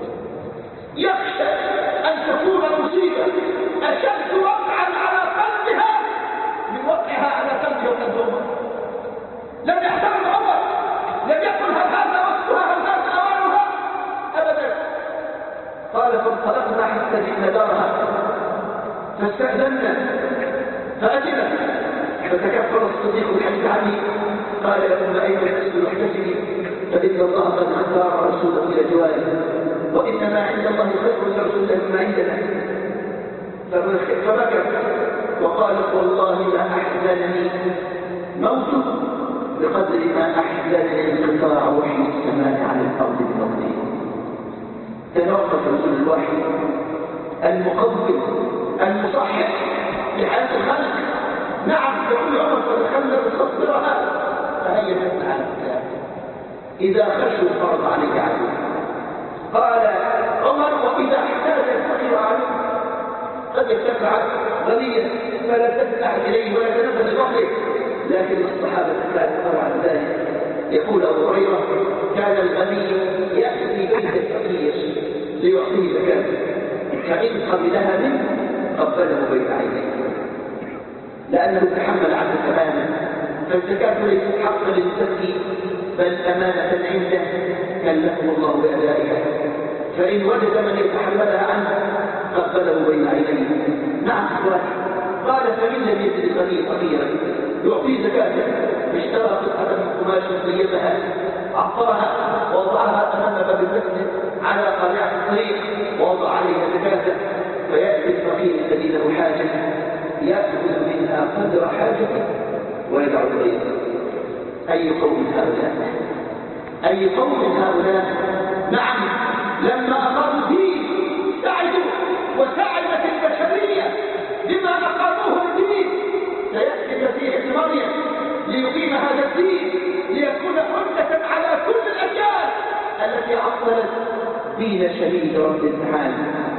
يخشى أن تكون مصيبة أشد وقعا على قلبها من وقعها على قلبه وقلب أمه. حتى جئنا دارها فاستأذنا فأجبت فتكفر الصديق الحديث عني قال لهم أين الأسل يحتسب فإن الله قد اختار رسوله إلى جواره وإنما عند الله خير لرسوله مما عندنا فبكت وقالت والله ما أحزنني موت بقدر ما أحزنني انقطاع وحي السماء عن الأرض بفضله. تنوقف رسول الوحي المقوم المصحح لحياة الخلق. نعم يقول عمر فدخلنا بخطرها فهي تسعى الكتاب إذا خشوا الفرض عليك عدو. قال عمر وإذا احتاج الفقير عدو قد ارتفع غنيا فلا تدفع إليه ولا تنفذ لفضله، لكن الصحابة كانت طبعا ذلك. يقول أبو هريرة كان الغني يأتي بيت الفقير ليعطيه زكاته فإن قبلها منه قبله بين عينيه لأنه تحمل عنه تماما. فالزكاة ليست حقا للمزكي بل أمانة عنده كلفه الله بأدائها، فإن وجد من يتحملها عنه قبله بين عينيه. نعم إخواني قال فمن لم يجد الغني فقيرا يعطي زكاته اشترى قطعة من قماش طيبها عطرها ووضعها أمام باب المسجد على قارعة الطريق ووضع عليها زكاته فيأتي الفقير الذي له حاجة يأخذ منها قدر حاجته ويدع الغير. أي قوم هؤلاء أي قوم هؤلاء. نعم لما أقاموا الدين سعدوا وسعدت البشرية بما أقاموه الدين. سيأتي المسيح ابن مريم ليقيم هذا الدين ليكون حجة على كل الأجيال التي عطلت دين شديد رب الامتحان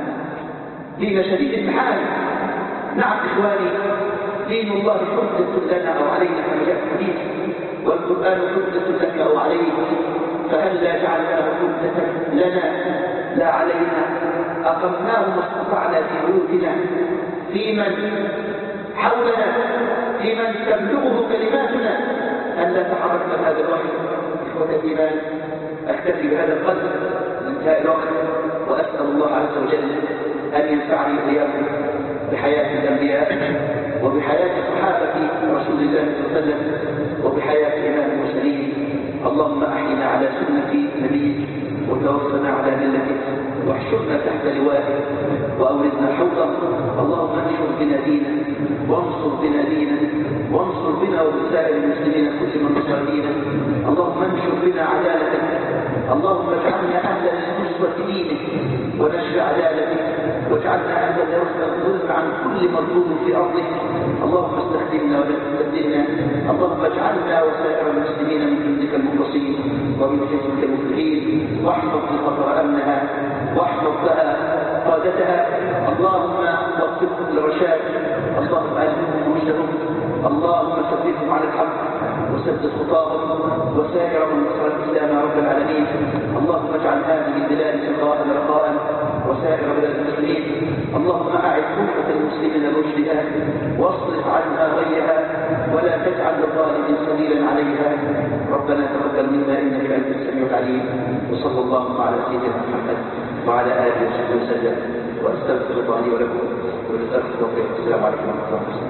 دين شديد الامتحان. نعم إخواني دين الله حجة لنا أو علينا كما جاء في الحديث والقرآن حجة لك أو عليك فهل لا جعلناه حجة لنا لا علينا أقمناه ما استطعنا في بيوتنا في من حولنا في من تبلغه كلماتنا أن لا تحركنا بهذا الوحي. إخوة الإيمان أكتفي بهذا القدر لانتهاء الوقت وأسأل الله عز وجل أن ينفعني وإياكم بحياة الأنبياء وبحياة صحابة رسول الله صلى الله عليه وسلم وبحياة إمام المرسلين. اللهم أحينا على سنة نبيك وتوفنا على ملته واحشرنا تحت لوائه وأوردنا حوضه. اللهم انشر بنا دينا وانصر بنا دينا وانصر بنا وبسائر المسلمين كل من نصر دينا. اللهم انشر بنا عدالتك. اللهم اجعلنا أهلا لنصرة دينك ونشر عدالتك واجعلنا أهلا لرفع الظلم عن كل مظلوم في أرضك. اللهم استخدمنا ولا تستبدلنا. اللهم اجعلنا وسائر المسلمين من جندك المخلصين ومن حزبك المفلحين واحفظ القطر أمنها واحفظ لها قادتها. اللهم وفقهم للرشاد. اللهم ألهمهم رشدهم. اللهم ثبتهم على الحق وسدد خطاهم وسائر من نصر الإسلام يا رب العالمين. اللهم اجعل هذه البلاد سخاء رخاء وسائر بلاد المسلمين. اللهم أعد أمة المسلمين رشدها واصرف عنها غيها ولا تجعل للظالم سبيلا عليها. ربنا تقبل منا إنك أنت السميع العليم. وصلى الله على سيدنا محمد وعلى آله وصحبه وسلم وأستغفر الله لي ولكم ولسائر التوفيق. السلام عليكم ورحمة الله وبركاته.